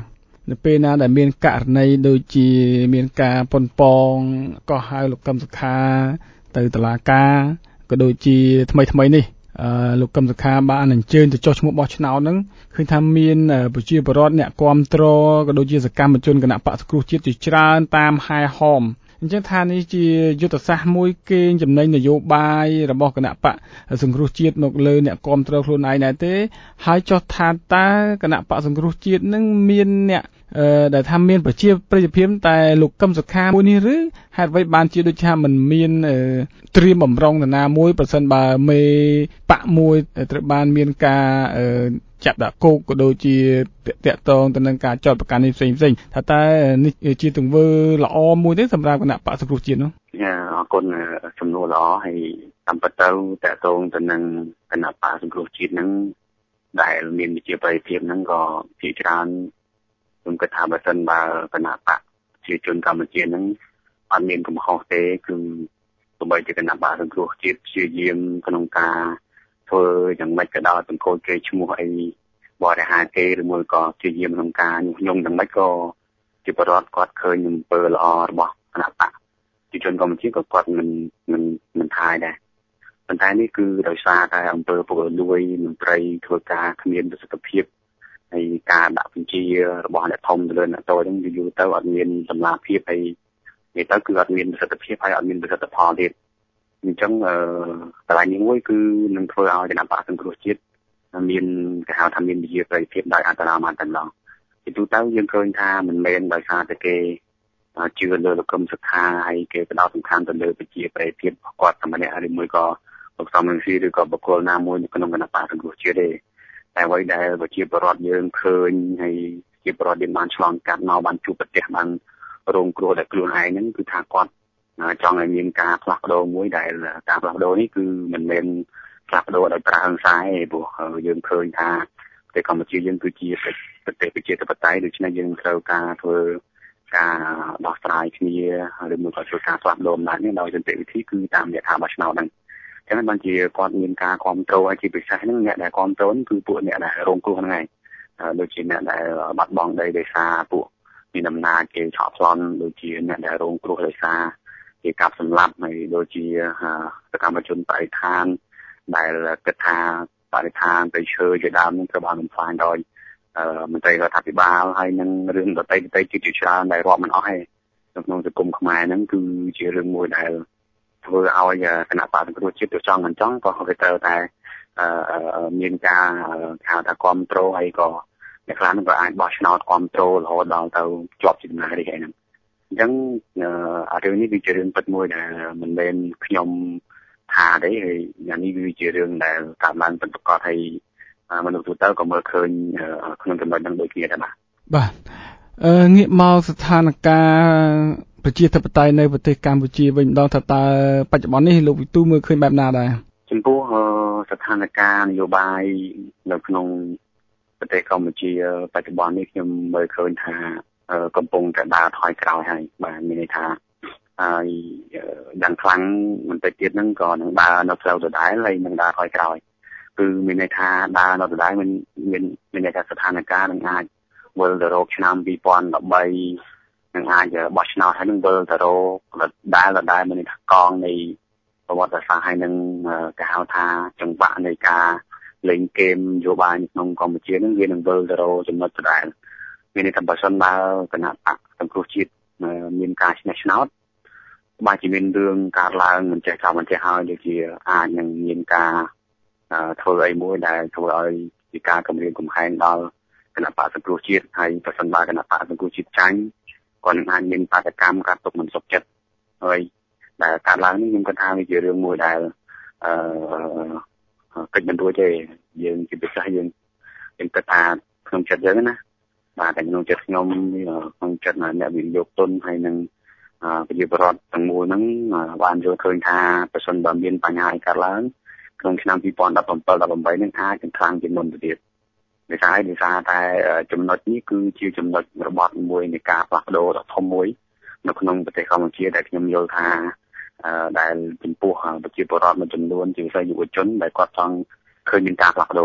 នៅពេលណាដែលមានករណីដូចជាមានការប៉ុនប៉ងក៏ហៅលោកកឹមសុខាទៅតុលាការក៏ដូចជាថ្មីថ្មីនេះអឺលោកកឹមសុខាបានអញ្ជើញទៅចុះឈ្មោះបោះឆ្នោតហ្នឹងឃើញថាមានប្រជាពលរដ្ឋអ្នកគាំទ្រក៏ដូចជាសកម្មជនគណៈបក្សសង្គ្រោះជាតិជាច្រើនតាមហែហមអញ្ចឹងថានេះជាយុទ្ធសាស្ត្រមួយគេចំណេញនយោបាយរបស់គណៈបក្សសង្គ្រោះជាតិមកលើអ្នកគាំទ្រខ្លួនឯងដែរទេហើយចុះថាតើគណៈបក្សសង្គ្រោះជាតិនឹងមានអ្នកអឺដែលថាមានប្រជាប្រិយភាពតែលោកកឹមសុខាមួយនេះឬហេតុអ្វីបានជាដូចថាมันមានត្រៀមបំរុងនរណាមួយប្រសិនបើមេបកមួយត្រូវបានមានការចាប់ដាក់គុកក៏ដូចជាតាក់ទងទៅនឹងការចោទប្រកាន់នេះផ្សេងផ្សេងថាតើនេះជាទង្វើល្អមួយទេសម្រាប់គណៈបក្សសង្គ្រោះជាតិនោះអរគុណចំនួនល្អហើយតាមពិតទៅតាក់ទងទៅនឹងគណៈបក្សសង្គ្រោះជាតិហ្នឹងដែលមានវិជាប្រិយភាពហ្នឹងក៏ជាច្រើនខ្ញុំគិតថាបើសិនបើគណៈបកជាជនកម្ពុជាហ្នឹងអត់មានកំហុសទេគឺទោះបីជាគណៈបកសង្គ្រោះជាតិព្យាយាមក្នុងការធ្វើយ៉ាងម៉េចក៏ដោយបង្កកេរ្តិ៍ឈ្មោះអីបរិហាគេឬមួយក៏ព្យាយាមក្នុងការញុះញង់យ៉ាងម៉េចក៏ជាបរិវត្តគាត់ឃើញអំពើល្អរបស់គណៈបកជាជនកម្ពុជាក៏គាត់មិនមិនមិនថាយដែរប៉ុន្តែនេះគឺដោយសារតែអំពើពុករលួយមន្ត្រីធ្វើការគ្មានប្រសិទ្ធភាពហើយការដាក់បញ្ជារបស់អ្នកធំទៅលើអ្នកតូចហ្នឹងយូរទៅអត់មានតម្លាភាពហើយនិយាយទៅគឺអត់មានប្រសិទ្ធភាពហើយអត់មានប្រសិទ្ធផលទៀតអញ្ចឹងអឺកន្លែងនេះមួយគឺនឹងធ្វើឲ្យគណៈបក្សសង្គ្រោះជាតិមានគេហៅថាមានវិជាប្រិយភាពដោយអត្តរាមតែម្ដងពីទូទៅយើងឃើញថាមិនមែនដោយសារតែគេជឿលើលោកកឹមសុខាហើយគេផ្ដោតសំខាន់ទៅលើវិជាប្រិយភាពរបស់គាត់តែម្នាក់ឬមួយក៏លោកសំរងស៊ីឬក៏បុគ្គលណាមួយនៅក្នុងគណៈបក្សសង្គ្រោះជាតិទេតែអ្វីដែលប្រជាពលរដ្ឋយើងឃើញហើយជាពលរដ្ឋយើងបានឆ្លងកាត់មកបានជួបប្រទះបានរងគ្រោះដោយខ្លួនឯងហ្នឹងគឺថាគាត់ចង់ឲ្យមានការផ្លាស់ប្ដូរមួយដែលការផ្លាស់ប្ដូរនេះគឺមិនមែនផ្លាស់ប្ដូរដោយប្រើហិង្សាទេព្រោះយើងឃើញថាប្រទេសកម្ពុជាយើងគឺជាប្រទេសប្រជាធិបតេយ្យដូច្នេះយើងត្រូវការធ្វើការដោះស្រាយគ្នាឬមួយក៏ធ្វើការផ្លាស់ប្ដូរអំណាចនេះដោយសន្តិវិធីគឺតាមរយៈការបោះឆ្នោតហ្នឹងចឹងបានជាគាត់មានការគ្រប់គ្រងឲ្យជាពិសេសហ្នឹងអ្នកដែលគ្រប់គ្រងគឺពួកអ្នកដែលរងគ្រោះហ្នឹងឯងដូចជាអ្នកដែលបាត់បង់ដីដោយសារពួកមានអំណាចគេឆក់ប្លន់ដូចជាអ្នកដែលរងគ្រោះដោយសារគេកាប់សម្លាប់ហើយដូចជាសកម្មជនបរិស្ថានដែលគិតថាបរិស្ថានទៅឈើជាដើមនឹងត្រូវបានបំផ្លាញដោយមន្ត្រីរដ្ឋាភិបាលហើយនឹងរឿងដតីដតីជាច្រើនដែលរាប់មិនអស់ទេក្នុងសង្គមខ្មែរហ្នឹងគឺជារឿងមួយដែលធ្វើឲ្យគណៈបក្សសង្គ្រោះជាតិទៅចង់មិនចង់ក៏គេត្រូវតែមានការហៅថាគ្រប់គ្រងហើយក៏អ្នកខ្លះហ្នឹងក៏អាចបោះឆ្នោតគ្រប់គ្រងរហូតដល់ទៅជាប់ជាដំណើរនេះឯហ្នឹងអញ្ចឹងអារឿងនេះវាជារឿងពិតមួយដែលមិនមែនខ្ញុំថាទេហើយយ៉ាងនេះវាជារឿងដែលកើតឡើងពិតប្រាកដហើយមនុស្សទូទៅក៏មើលឃើញក្នុងចំណុចហ្នឹងដូចគ្នាដែរបាទបាទអឺងាកមកស្ថានភាពប្រជាធិបតេយ្យនៅប្រទេសកម្ពុជាវិញម្ដងថាតើបច្ចុប្បន្ននេះលោកវិទូមើលឃើញបែបណាដែរចំពោះស្ថានភាពនយោបាយនៅក្នុងប្រទេសកម្ពុជាបច្ចុប្បន្ននេះខ្ញុំមើលឃើញថាកំពុងតែដើរថយក្រោយហើយបាទមានន័យថាហើយយ៉ាងខ្លាំងបន្តិចទៀតហ្នឹងក៏នឹងដើរនៅផ្លូវដដែលហើយនឹងដើរថយក្រោយគឺមានន័យថាដើរនៅដដែលមានមានន័យថាស្ថានភាពនឹងអាចវិលទៅរកឆ្នាំពីរពាន់ដប់បីនឹងអាចបោះឆ្នោតហើយនឹងវិលទៅរកដែលដែលមានន័យថាកងនៃប្រវត្តិសាស្ត្រហើយនឹងគេហៅថាចង្វាក់នៃការលេងហ្គេមនយោបាយក្នុងកម្ពុជានឹងវានឹងវិលទៅរកចំណុចដដែលមានន័យថាបើសិនបើគណៈបក្សសង្គ្រោះជាតិមានការឈ្នះឆ្នោតបើជាមានរឿងកើតឡើងមិនចេះថាមិនចេះហើយដូចជាអាចនឹងមានការធ្វើអីមួយដែលធ្វើឲ្យជាការគម្រាមកំហែងដល់គណៈបក្សសង្គ្រោះជាតិហើយបើសិនបើគណៈបក្សសង្គ្រោះជាតិចាញ់គាត់នឹងអាចមានបាតកម្មកាត់ទុកមិនសុខចិត្តហើយដែលកើតឡើងនេះខ្ញុំគិតថាវាជារឿងមួយដែលអឺកិច្ចមិនរួចទេយើងជាពិសេសយើងខ្ញុំគិតថាក្នុងចិត្តយើងណាបាទតែក្នុងចិត្តខ្ញុំក្នុងចិត្តអ្នកវិនិយោគទុនហើយនឹងប្រជាពលរដ្ឋទាំងមូលហ្នឹងបានយល់ឃើញថាប្រសិនបើមានបញ្ហាកើតឡើងក្នុងឆ្នាំពីរពាន់ដប់ប្រាំដប់ប្រាំនេះអាចនឹងខ្លាំងជាងមុនទៅទៀតដោយសារដោយសារតែចំណុចនេះគឺជាចំណុចរបត់មួយនៃការផ្លាស់ប្ដូរដ៏ធំមួយនៅក្នុងប្រទេសកម្ពុជាដែលខ្ញុំយល់ថាដែលចំពោះប្រជាពលរដ្ឋមួយចំនួនជាពិសេសយុវជនដែលគាត់ចង់ឃើញមានការផ្លាស់ប្ដូរ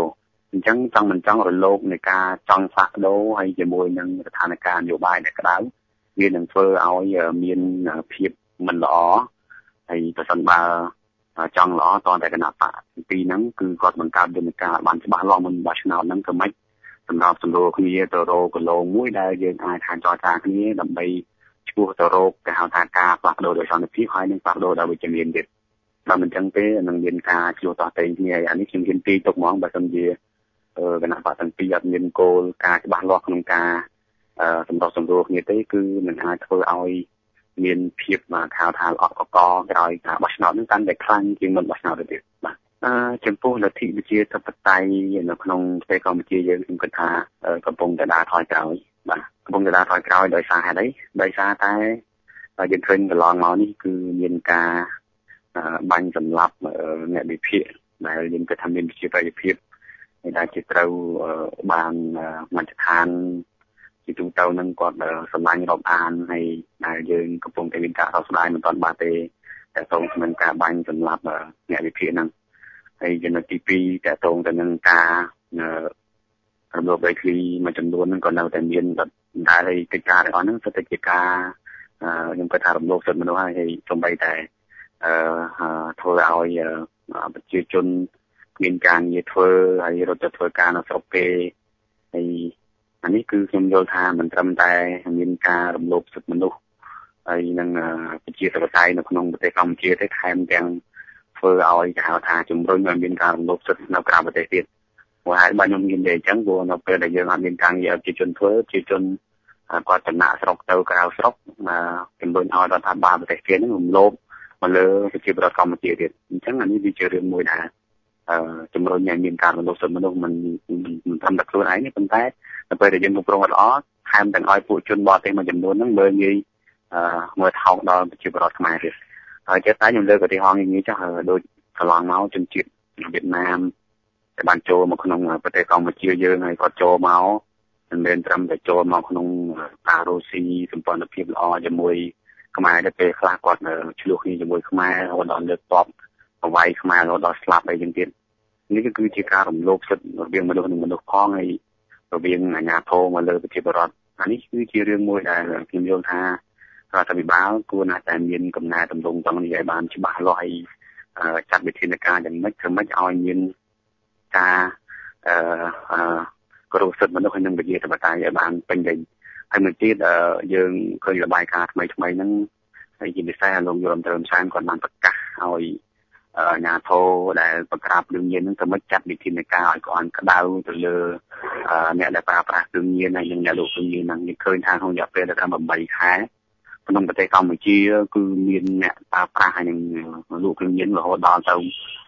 អញ្ចឹងចង់មិនចង់រលកនៃការចង់ផ្លាស់ប្ដូរហើយជាមួយនឹងស្ថានភាពនយោបាយដែលក្តៅវានឹងធ្វើឲ្យមានភាពមិនល្អហើយប្រសិនបើចង់ល្អតតែគណៈបកទីហ្នឹងគឺគាត់បង្កើតយន្តការបានច្បាស់លាស់មុនបោះឆ្នោតហ្នឹងក៏មិនសម្រាប់សម្រួលគ្នាទៅរកគោលងមួយដែលយើងអាចថាចរចាគ្នាដើម្បីឈ្មោះទៅរកគេហៅថាការផ្លាស់ប្ដូរដោយសន្តិភាពហើយនឹងផ្លាស់ប្ដូរដោយវិជ្ជមានទៀតបើមិនចឹងទេនឹងមានការជួសតតេងគ្នាអានេះខ្ញុំហ៊ានទីទុកហ្មងបើមិនជាគណៈបកទាំងពីរអត់មានគោលការច្បាស់លាស់ក្នុងការសម្រុះសម្រួលគ្នាទេគឺនឹងអាចធ្វើឲ្យមានភាពមកហៅថាល្អកកក្រោយការបោះឆ្នោតនឹងកាន់តែខ្លាំងជាងមុនបោះឆ្នោតទៅទៀតបាទអឺចំពោះលទ្ធិប្រជាធិបតេយ្យនៅក្នុងប្រទេសកម្ពុជាយើងខ្ញុំគិតថាកំពុងតែដើរថយក្រោយបាទកំពុងតែដើរថយក្រោយដោយសារហេតុអីដោយសារតែយើងឃើញកន្លងមកនេះគឺមានការបាញ់សម្លាប់អ្នកវិភាគដែលយើងគិតថាមានប្រជាប្រិយភាពដែលជាត្រូវបានមជ្ឈដ្ឋានជាទូទៅនឹងគាត់សម្លាញ់រាប់អានហើយដែលយើងកំពុងតែមានការរកស្ដាយមិនទាន់បានទេតែតងទៅនឹងការបាញ់សម្លាប់អ្នកវិភាគហ្នឹងហើយចំណុចទីពីរតកតងទៅនឹងការរំលោភដីធ្លីមួយចំនួនហ្នឹងក៏នៅតែមានដែលហើយកិច្ចការទាំងអស់ហ្នឹងស្ថិតជាការខ្ញុំគិតថារំលោភសិទ្ធិមនុស្សហើយសូម្បីតែអឺធ្វើឲ្យប្រជាជនមានការងារធ្វើហើយរត់ទៅធ្វើការនៅស្រុកគេហើយអានេះគឺខ្ញុំយល់ថាមិនត្រឹមតែមានការរំលោភសិទ្ធិមនុស្សហើយនឹងប្រជាធិបតេយ្យនៅក្នុងប្រទេសកម្ពុជាទេថែមទាំងធ្វើឲ្យគេហៅថាជំរុញឲ្យមានការរំលោភសិទ្ធិនៅក្រៅប្រទេសទៀតព្រោះហើយបើខ្ញុំនិយាយអញ្ចឹងព្រោះនៅពេលដែលយើងអត់មានការងារឲ្យប្រជាជនធ្វើប្រជាជនគាត់ចំណាក់ស្រុកទៅក្រៅស្រុកជំរុញឲ្យរដ្ឋាភិបាលប្រទេសគេនឹងរំលោភមកលើប្រជាពលរដ្ឋកម្ពុជាទៀតអញ្ចឹងអានេះវាជារឿងមួយដែលជំរុញឲ្យមានការរំលោភសិទ្ធិមនុស្សមិនមិនត្រឹមតែខ្លួនឯងទេប៉ុន្តែនៅពេលដែលយើងគ្រប់គ្រងអត់ល្អថែមទាំងឲ្យពួកជនបរទេសមួយចំនួនហ្នឹងមើលងាយមើលថោកដល់ប្រជាពលរដ្ឋខ្មែរទៀតហើយចិត្តតែខ្ញុំលើកឧទាហរណ៍ងាយៗចុះដូចកន្លងមកជនជាតិវៀតណាមដែលបានចូលមកក្នុងប្រទេសកម្ពុជាយើងហើយគាត់ចូលមកមិនមែនត្រឹមតែចូលមកក្នុងការរស់ស៊ីសម្ព័ន្ធភាពល្អជាមួយខ្មែរតែពេលខ្លះគាត់ឆ្លោះគ្នាជាមួយខ្មែររហូតដល់លើកតបប្រវាយខ្មែររហូតដល់ស្លាប់អីចឹងទៀតនេះក៏គឺជាការរំលោភសិទ្ធិរវាងមនុស្សនិងមនុស្សផងហើយរវាងអាជ្ញាធរមកលើប្រជាពលរដ្ឋអានេះគឺជារឿងមួយដែលខ្ញុំយល់ថារដ្ឋាភិបាលគួរណាស់តែមានកំណែតម្រង់ទាំងនេះឲ្យបានច្បាស់លាស់ហើយចាត់វិធានការយ៉ាងម៉េចធ្វើម៉េចឲ្យមានការអឺគោរពសិទ្ធិមនុស្សហើយនិងវិជាធិបតេយ្យឲ្យបានពេញលេញហើយមួយទៀតយើងឃើញរបាយការណ៍ថ្មីថ្មីហ្នឹងហើយជាពិសេសលោកយមត្រឹមសានគាត់បានប្រកាសឲ្យអាជ្ញាធរដែលបង្ក្រាបគ្រឿងញៀនហ្នឹងទៅមកចាត់វិធានការឲ្យគាត់ក្តៅទៅលើអ្នកដែលប្រើប្រាស់គ្រឿងញៀនហើយនិងអ្នកលក់គ្រឿងញៀនហ្នឹងយើងឃើញថាក្នុងរយៈពេលដល់támខែក្នុងប្រទេសកម្ពុជាគឺមានអ្នកប្រើប្រាស់ហើយនឹងលក់គ្រឿងញៀនរហូតដល់ទៅ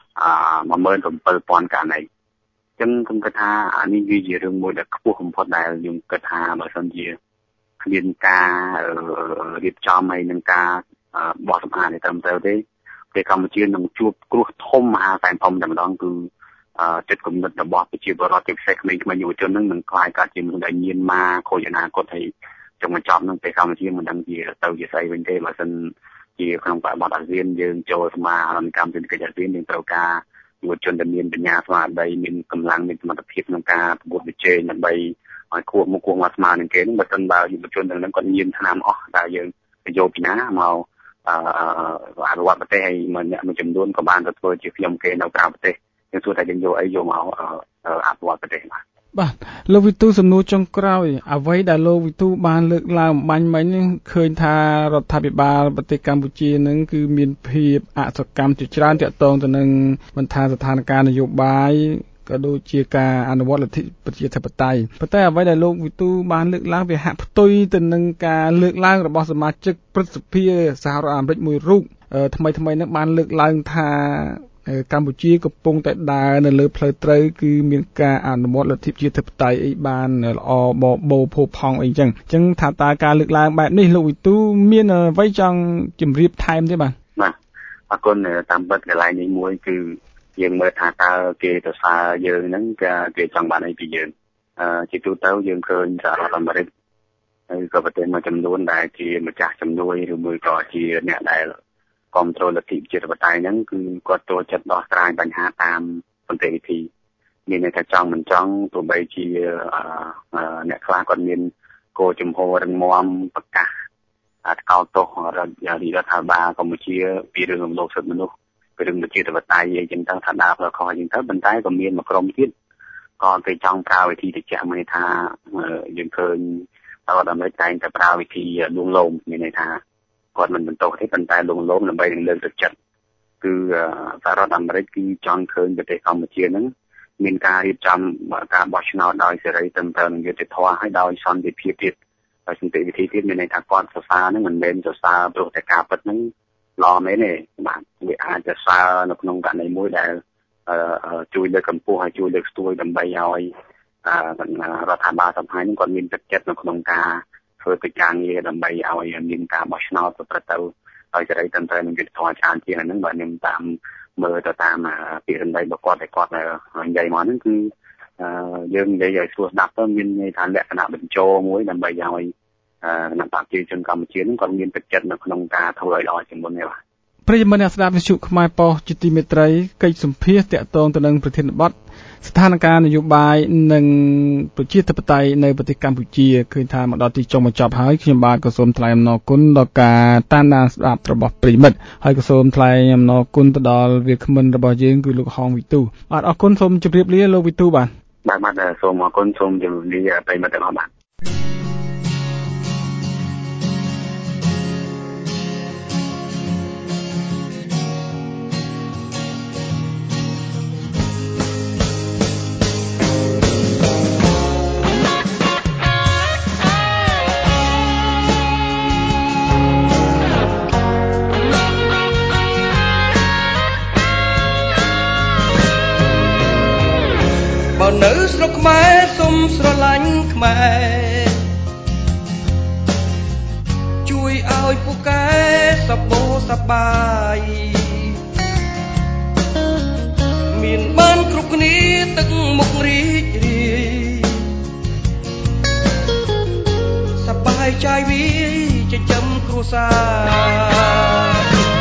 một nghìn bảy trămករណីអញ្ចឹងខ្ញុំគិតថាអានេះវាជារឿងមួយដែលខ្ពស់បំផុតដែលខ្ញុំគិតថាបើសិនជាគ្មានការរៀបចំហើយនឹងការបោះសម្អាតឲ្យត្រឹមត្រូវទេប្រទេសកម្ពុជានឹងជួបគ្រោះធំមហាតែធំតែម្ដងគឺចិត្តគំនិតរបស់ប្រជាពលរដ្ឋជាពិសេសក្មេងៗយុវជននឹងនឹងខ្លាយកាត់ជាមនុស្សដែលញៀនមកខូចអនាគតហើយចង់មកចប់នឹងប្រទេសកម្ពុជាមិនដឹងជាទៅជាស្អីវិញទេបើសិនជាក្នុងបរិបទអាស៊ានយើងចូលសមាគមកម្មសេដ្ឋកិច្ចអាស៊ានយើងត្រូវការយុវជនដែលមានបញ្ញាស្មារតីមានកម្លាំងមានសមត្ថភាពក្នុងការប្រកួតប្រជែងដើម្បីឲ្យគួរមុខគួរមាត់ស្មើនឹងគេនឹងបើមិនបើយុវជនទាំងហ្នឹងគាត់ញៀនថ្នាំអស់តែយើងទៅយកពីណាមកអឺអនុវត្តប្រទេសឲ្យមួយចំនួនក៏បានទៅធ្វើជាខ្ញុំគេនៅក្រៅប្រទេសយើងសួរថាយើងយកអីយកមកអនុវត្តប្រទេសបាទបាទលោកវិទូសំណួរចុងក្រោយអ្វីដែលលោកវិទូបានលើកឡើងបាញ់មិញនេះឃើញថារដ្ឋាភិបាលប្រទេសកម្ពុជានឹងគឺមានភាពអសកម្មជាច្រើនទាក់ទងទៅនឹងមិនថាស្ថានភាពនយោបាយក៏ដូចជាការអនុវត្តលទ្ធិប្រជាធិបតេយ្យប៉ុន្តែអ្វីដែលលោកវិទូបានលើកឡើងវាហាក់ផ្ទុយទៅនឹងការលើកឡើងរបស់សមាជិកព្រឹទ្ធសភាសហរដ្ឋអាមេរិកមួយរូបថ្មីថ្មីនឹងបានលើកឡើងថាកម្ពុជាកំពុងតែដើរនៅលើផ្លូវត្រូវគឺមានការអនុវត្តលទ្ធិប្រជាធិបតេយ្យអីបានល្អបបោផូរផង់អីចឹងអញ្ចឹងថាតើការលើកឡើងបែបនេះលោកវិទូមានអ្វីចង់ជម្រាបថែមទេបាទបាទអរគុណតាមពិតកន្លែងនេះមួយគឺយើងមើលថាតើគេទៅសារយើងហ្នឹងគេចង់បានអីពីយើងអឺជាទូទៅយើងឃើញសហរដ្ឋអាមេរិកហើយក៏ប្រទេសមួយចំនួនដែលជាម្ចាស់ជំនួយឬមួយក៏ជាអ្នកដែលគ្រប់គ្រងលទ្ធិប្រជាធិបតេយ្យហ្នឹងគឺគាត់ចូលចិត្តដោះស្រាយបញ្ហាតាមសន្តិវិធីមានន័យថាចង់មិនចង់ទោះបីជាអ្នកខ្លះគាត់មានគោលជំហររឹងមាំប្រកាសអាចកោតទោសរដ្ឋាភិបាលកម្ពុជាពីរឿងរំលោភសិទ្ធិមនុស្សពីរឿងប្រជាធិបតេយ្យអីចឹងទៅថាដើរផ្លូវខុសអីចឹងទៅប៉ុន្តែក៏មានមួយក្រុមទៀតក៏គេចង់ប្រើវិធីតិចមានន័យថាយើងឃើញរដ្ឋអាមេរិកតែងតែប្រើវិធីលួងលោមមានន័យថាគាត់មិនបន្ទោសទេប៉ុន្តែលួងលោមដើម្បីនឹងលើកទឹកចិត្តគឺសហរដ្ឋអាមេរិកគឺចង់ឃើញប្រទេសកម្ពុជាហ្នឹងមានការរៀបចំការបោះឆ្នោតដោយសេរីត្រឹមត្រូវនិងយុត្តិធម៌ហើយដោយសន្តិភាពទៀតដោយសន្តិវិធីទៀតមានន័យថាគាត់សរសើរហ្នឹងមិនមែនសរសើរព្រោះតែការពិតហ្នឹងល្អមែនទេបាទវាអាចសរសើរនៅក្នុងករណីមួយដែលជួយលើកកម្ពស់ហើយជួយលើកស្ទួយដើម្បីឲ្យរដ្ឋាភិបាលសំខាន់ហ្នឹងគាត់មានទឹកចិត្តនៅក្នុងការធ្វើកិច្ចការងារដើម្បីឲ្យមានការបោះឆ្នោតប្រព្រឹត្តទៅដោយសេរីត្រឹមត្រូវនិងយុត្តិធម៌ច្រើនជាងហ្នឹងបាទខ្ញុំតាមមើលទៅតាមពាក្យសម្ដីរបស់គាត់ដែលគាត់និយាយមកហ្នឹងគឺយើងនិយាយឲ្យស្រួលស្ដាប់ទៅមានន័យថាលក្ខណៈបញ្ចោមួយដើម្បីឲ្យគណៈបព្វជិជនកម្ពុជាហ្នឹងគាត់មានទឹកចិត្តនៅក្នុងការធ្វើឲ្យល្អជាងមុននេះបាទប្រិយមិត្តអ្នកស្ដាប់វិទ្យុខ្មែរប៉ុស្តិ៍ជាទីមេត្រីកិច្ចសម្ភាសតាក់ទងទៅនឹងប្រធានបទស្ថានភាពនយោបាយនិងប្រជាធិបតេយ្យនៅប្រទេសកម្ពុជាឃើញថាមកដល់ទីចុងបញ្ចប់ហើយខ្ញុំបាទក៏សូមថ្លែងអំណរគុណដល់ការតាមដានស្ដាប់របស់ប្រិយមិត្តហើយក៏សូមថ្លែងអំណរគុណទៅដល់វាគ្មិនរបស់យើងគឺលោកហងវិទូបាទអរគុណសូមជម្រាបលាលោកវិទូបាទបាទបាទសូមអរគុណសូមជម្រាបលាប្រិយមិត្តទាំងអស់បាទនៅស្រុកខ្មែរសុំស្រឡាញ់ខ្មែរជួយឲ្យពូកែសប្បុសប្បាយមានបានគ្រប់គ្នាទឹកមុខរីករាយសប្បាយใจវាចិញ្ចឹមគ្រួសារ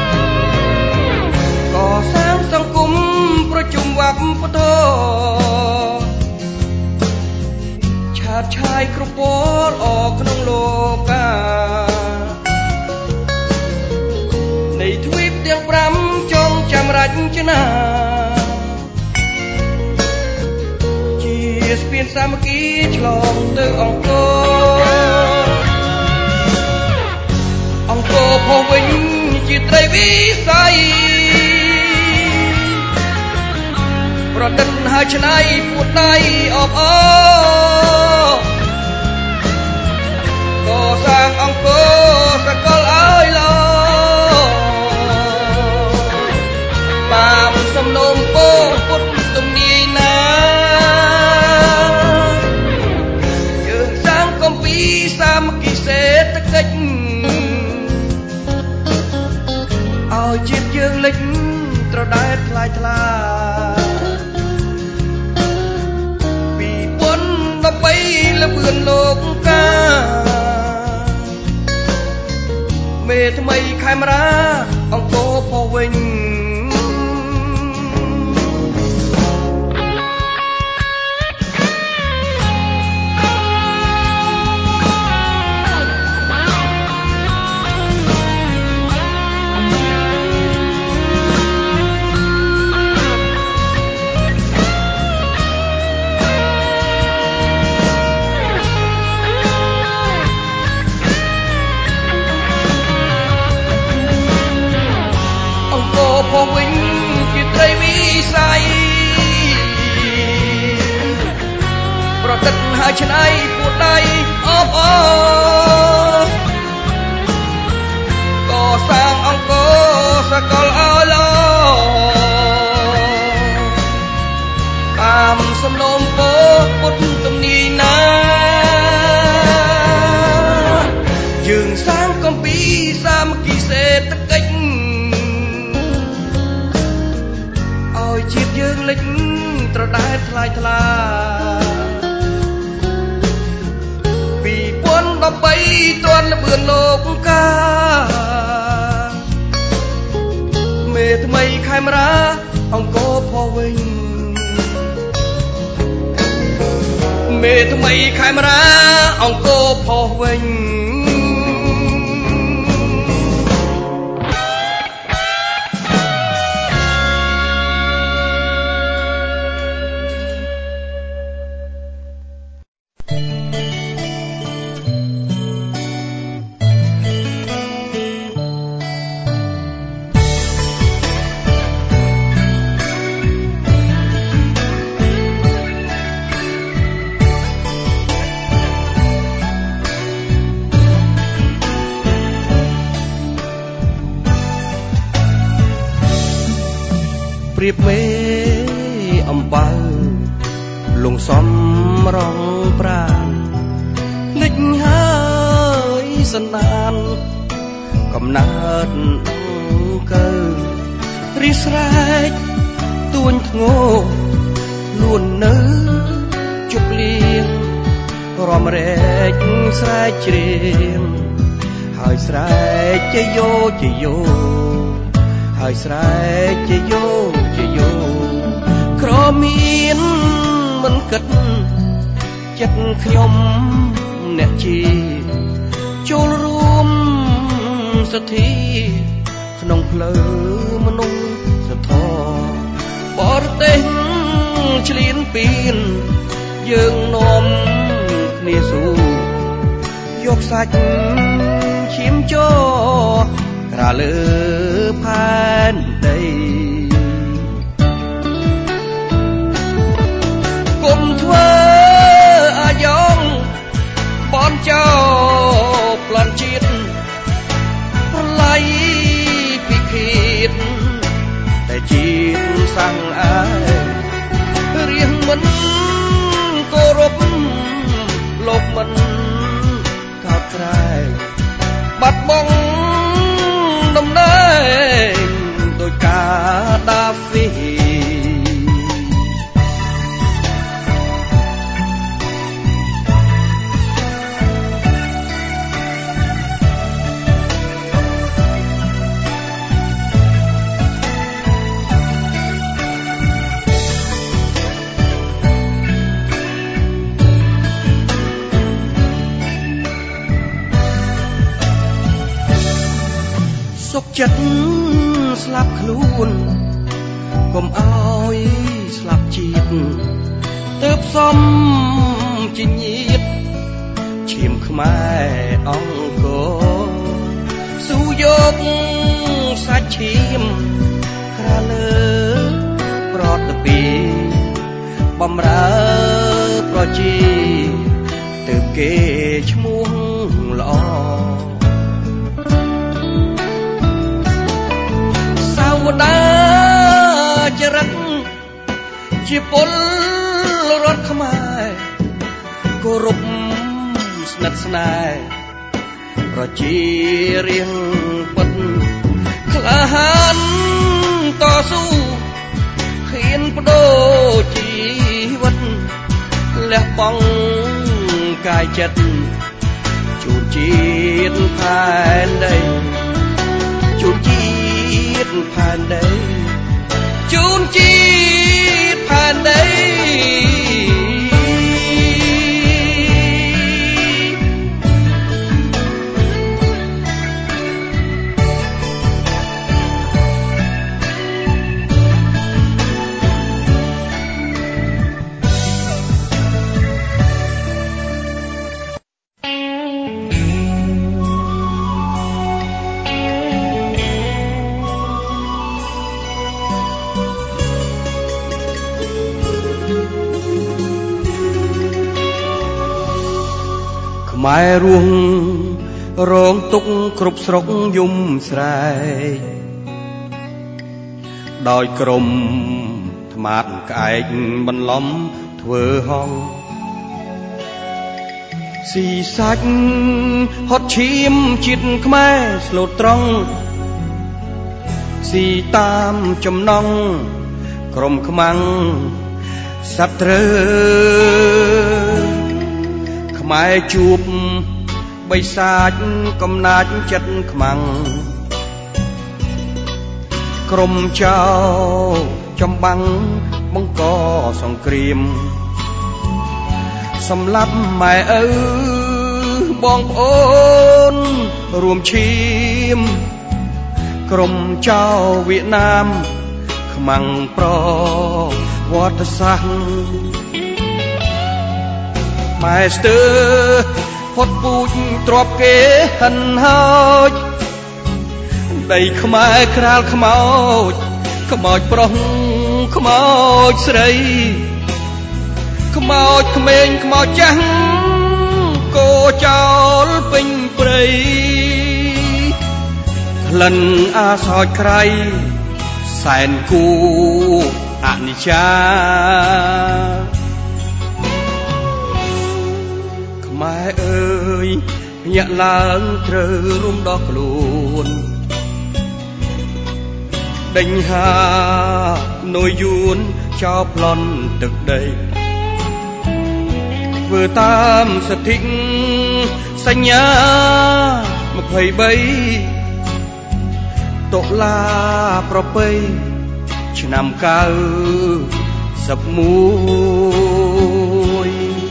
កសាងសង្គមប្រជុំវប្បធម៌ឆាតឆាយគ្រប់ពណ៌អក្នុងលោកានៃទ្វីបទាំងប្រាំចងចាំរចនាជាស្ពានសាមគ្គីឆ្លងទៅអង្គរអង្គរផុសវិញជាត្រីវិស័យប្រដិតហើយឆ្នៃពួតដៃអបអរកសាងអង្គរសកលឲ្យល្អតាមសំណូមពរពុទ្ធទំនាយណាយើងសាងកំពីសាមគ្គីសេដ្ឋកិច្ចឲ្យជាតិយើងលេចត្រដែតថ្លៃថ្លាដើម្បីលបឿនលោកកាមេថ្មីខេមរាអង្គរផុសវិញប្រដិតហើយឆ្នៃពួតដៃអបអរកសាងអង្គរសកលឲ្យល្អតាមសំណូមពរពុទ្ធទំនាយណាយើងសាងកំពីសាមគ្គីសេដ្ឋកិច្ចឲ្យជាតិយើងលេចត្រដែតថ្លៃថ្លាពីរពាន់ដប់បីទាន់លបឿនលោកកាមេថ្មីខេមរាអង្គរផុសវិញមេថ្មីខេមរាអង្គរផុសវិញព្រៀបមេអំបៅលងសំរងប្រានភ្លេចហើយសន្តានកំណើតកើរីស្រែកទួញធ្ងោលួននៅជប់លៀងរំរែកស្រែកជ្រៀងហើយស្រែកជាយោជាយោហើយស្រែកជាយោជាយោក្រមានមិនគិតចិត្តខ្ញុំអ្នកជាចូលរួមសទ្ធាក្នុងផ្លូវមនុស្សសធរបរទេសឆ្លៀនពៀនយើងនាំគ្នាស៊ូយកសាច់ឈាមចោរលើផែនដីគុំធ្វើអាយ៉ងបនចោប្លន់ជាតិប្រឡ័យពីឃាតតែជាតិសាំងអាយរៀងមិនគោរពលោកមិនកោតក្រែងបាត់បង់ដំណើរដោយការដាហ្វីសុខចិត្តស្លាប់ខ្លួនកុំអោយស្លាប់ជាតិទើបសំជាញាតឈាមខ្មែរអង្គរស៊ូយកសាច់ឈាមក្រលើប្រតពីបំរើប្រជាទើបគេឈ្មោះល្អវតាចរិតជាពលរដ្ឋខ្មែរគោរពស្និទ្ធស្នេហ៍ប្រជារៀងពិតក្លាហានតស៊ូហ៊ានបដូរជីវិតលះបង់កាយចិត្តជូនជាតិផែនដីជូនជាតិផែនដីជូនជាតិផែនដី ម៉ែរួងរងទុកគ្រប់ស្រុកយំស្រែកដោយក្រុមថ្មាតក្អែកបន្លំធ្វើហងស៊ីសាច់ហត់ឈាមជាតិខ្មែរស្លូតត្រង់ស៊ីតាមចំណងក្រុមខ្មាំងសត្រូវខ្មែរជួបបិសាចកំណាចចិត្តខ្មាំងក្រុមចៅចំបាំងបង្កសង្គ្រាមសម្រាប់ម៉ែឪបងប្អូនរួមឈាមក្រុមចៅវៀតណាមខ្មាំងប្រវត្តិសាស្ត្រម៉ែស្ទើផុតពូជទ្របគេហិនហោចដីខ្មែរក្រាលខ្មោចខ្មោចប្រុសខ្មោចស្រីខ្មោចក្មេងខ្មោចចាស់គោចោលពេញព្រៃក្លិនអាសោចក្រៃសែនគូអនិច្ចាខ្មែរអើយញាក់ឡើងត្រូវរុំដោះខ្លួនដេញហានុយយួនចោលប្លន់ទឹកដីធ្វើតាមសិទ្ធិសញ្ញាម្ភៃបីតុលាប្រពៃឆ្នាំកៅសិបមួយ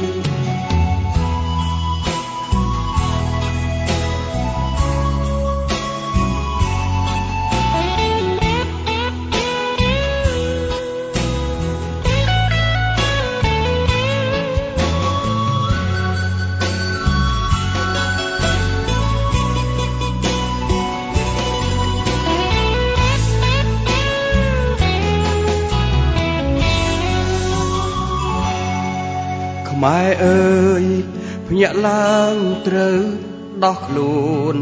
ម៉ែអើយភ្ញាក់ឡើងត្រូវដោះខ្លួន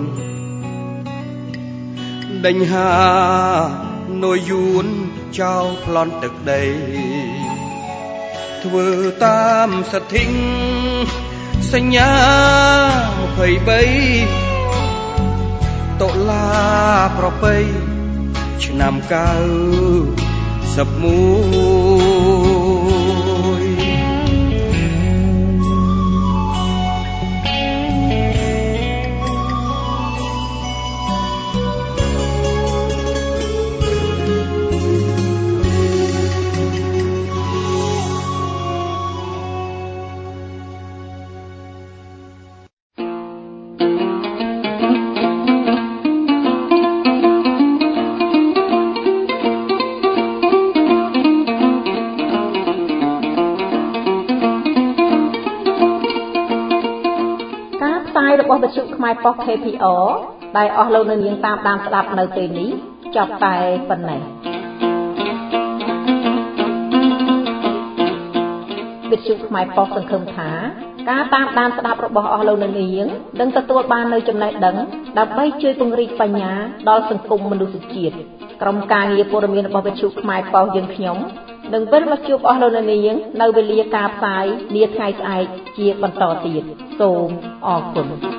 ដេញហានុយយួនចោលប្លន់ទឹកដីធ្វើតាមសិទ្ធិសញ្ញាម្ភៃបីតុលាប្រពៃឆ្នាំកៅសិបមួយរបស់វិទ្យុខ្មែរប៉ុស ខេ ភី អរ ដែលអស់លោកនៅនាងតាមដានស្ដាប់នៅពេលនេះចប់តែប៉ុណ្ណេះវិទ្យុខ្មែរប៉ុសសង្ឃឹមថាការតាមដានស្ដាប់របស់អស់លោកនៅនាងនឹងទទួលបាននូវចំណេះដឹងដើម្បីជួយពង្រីកបញ្ញាដល់សង្គមមនុស្សជាតិក្រុមការងារព័ត៌មានរបស់វិទ្យុខ្មែរប៉ុសយើងខ្ញុំនឹងវិលមកជួបអស់លោកនៅនាងនៅវេលាការផ្សាយនាថ្ងៃស្អែកជាបន្តទៀតសូមអរគុណ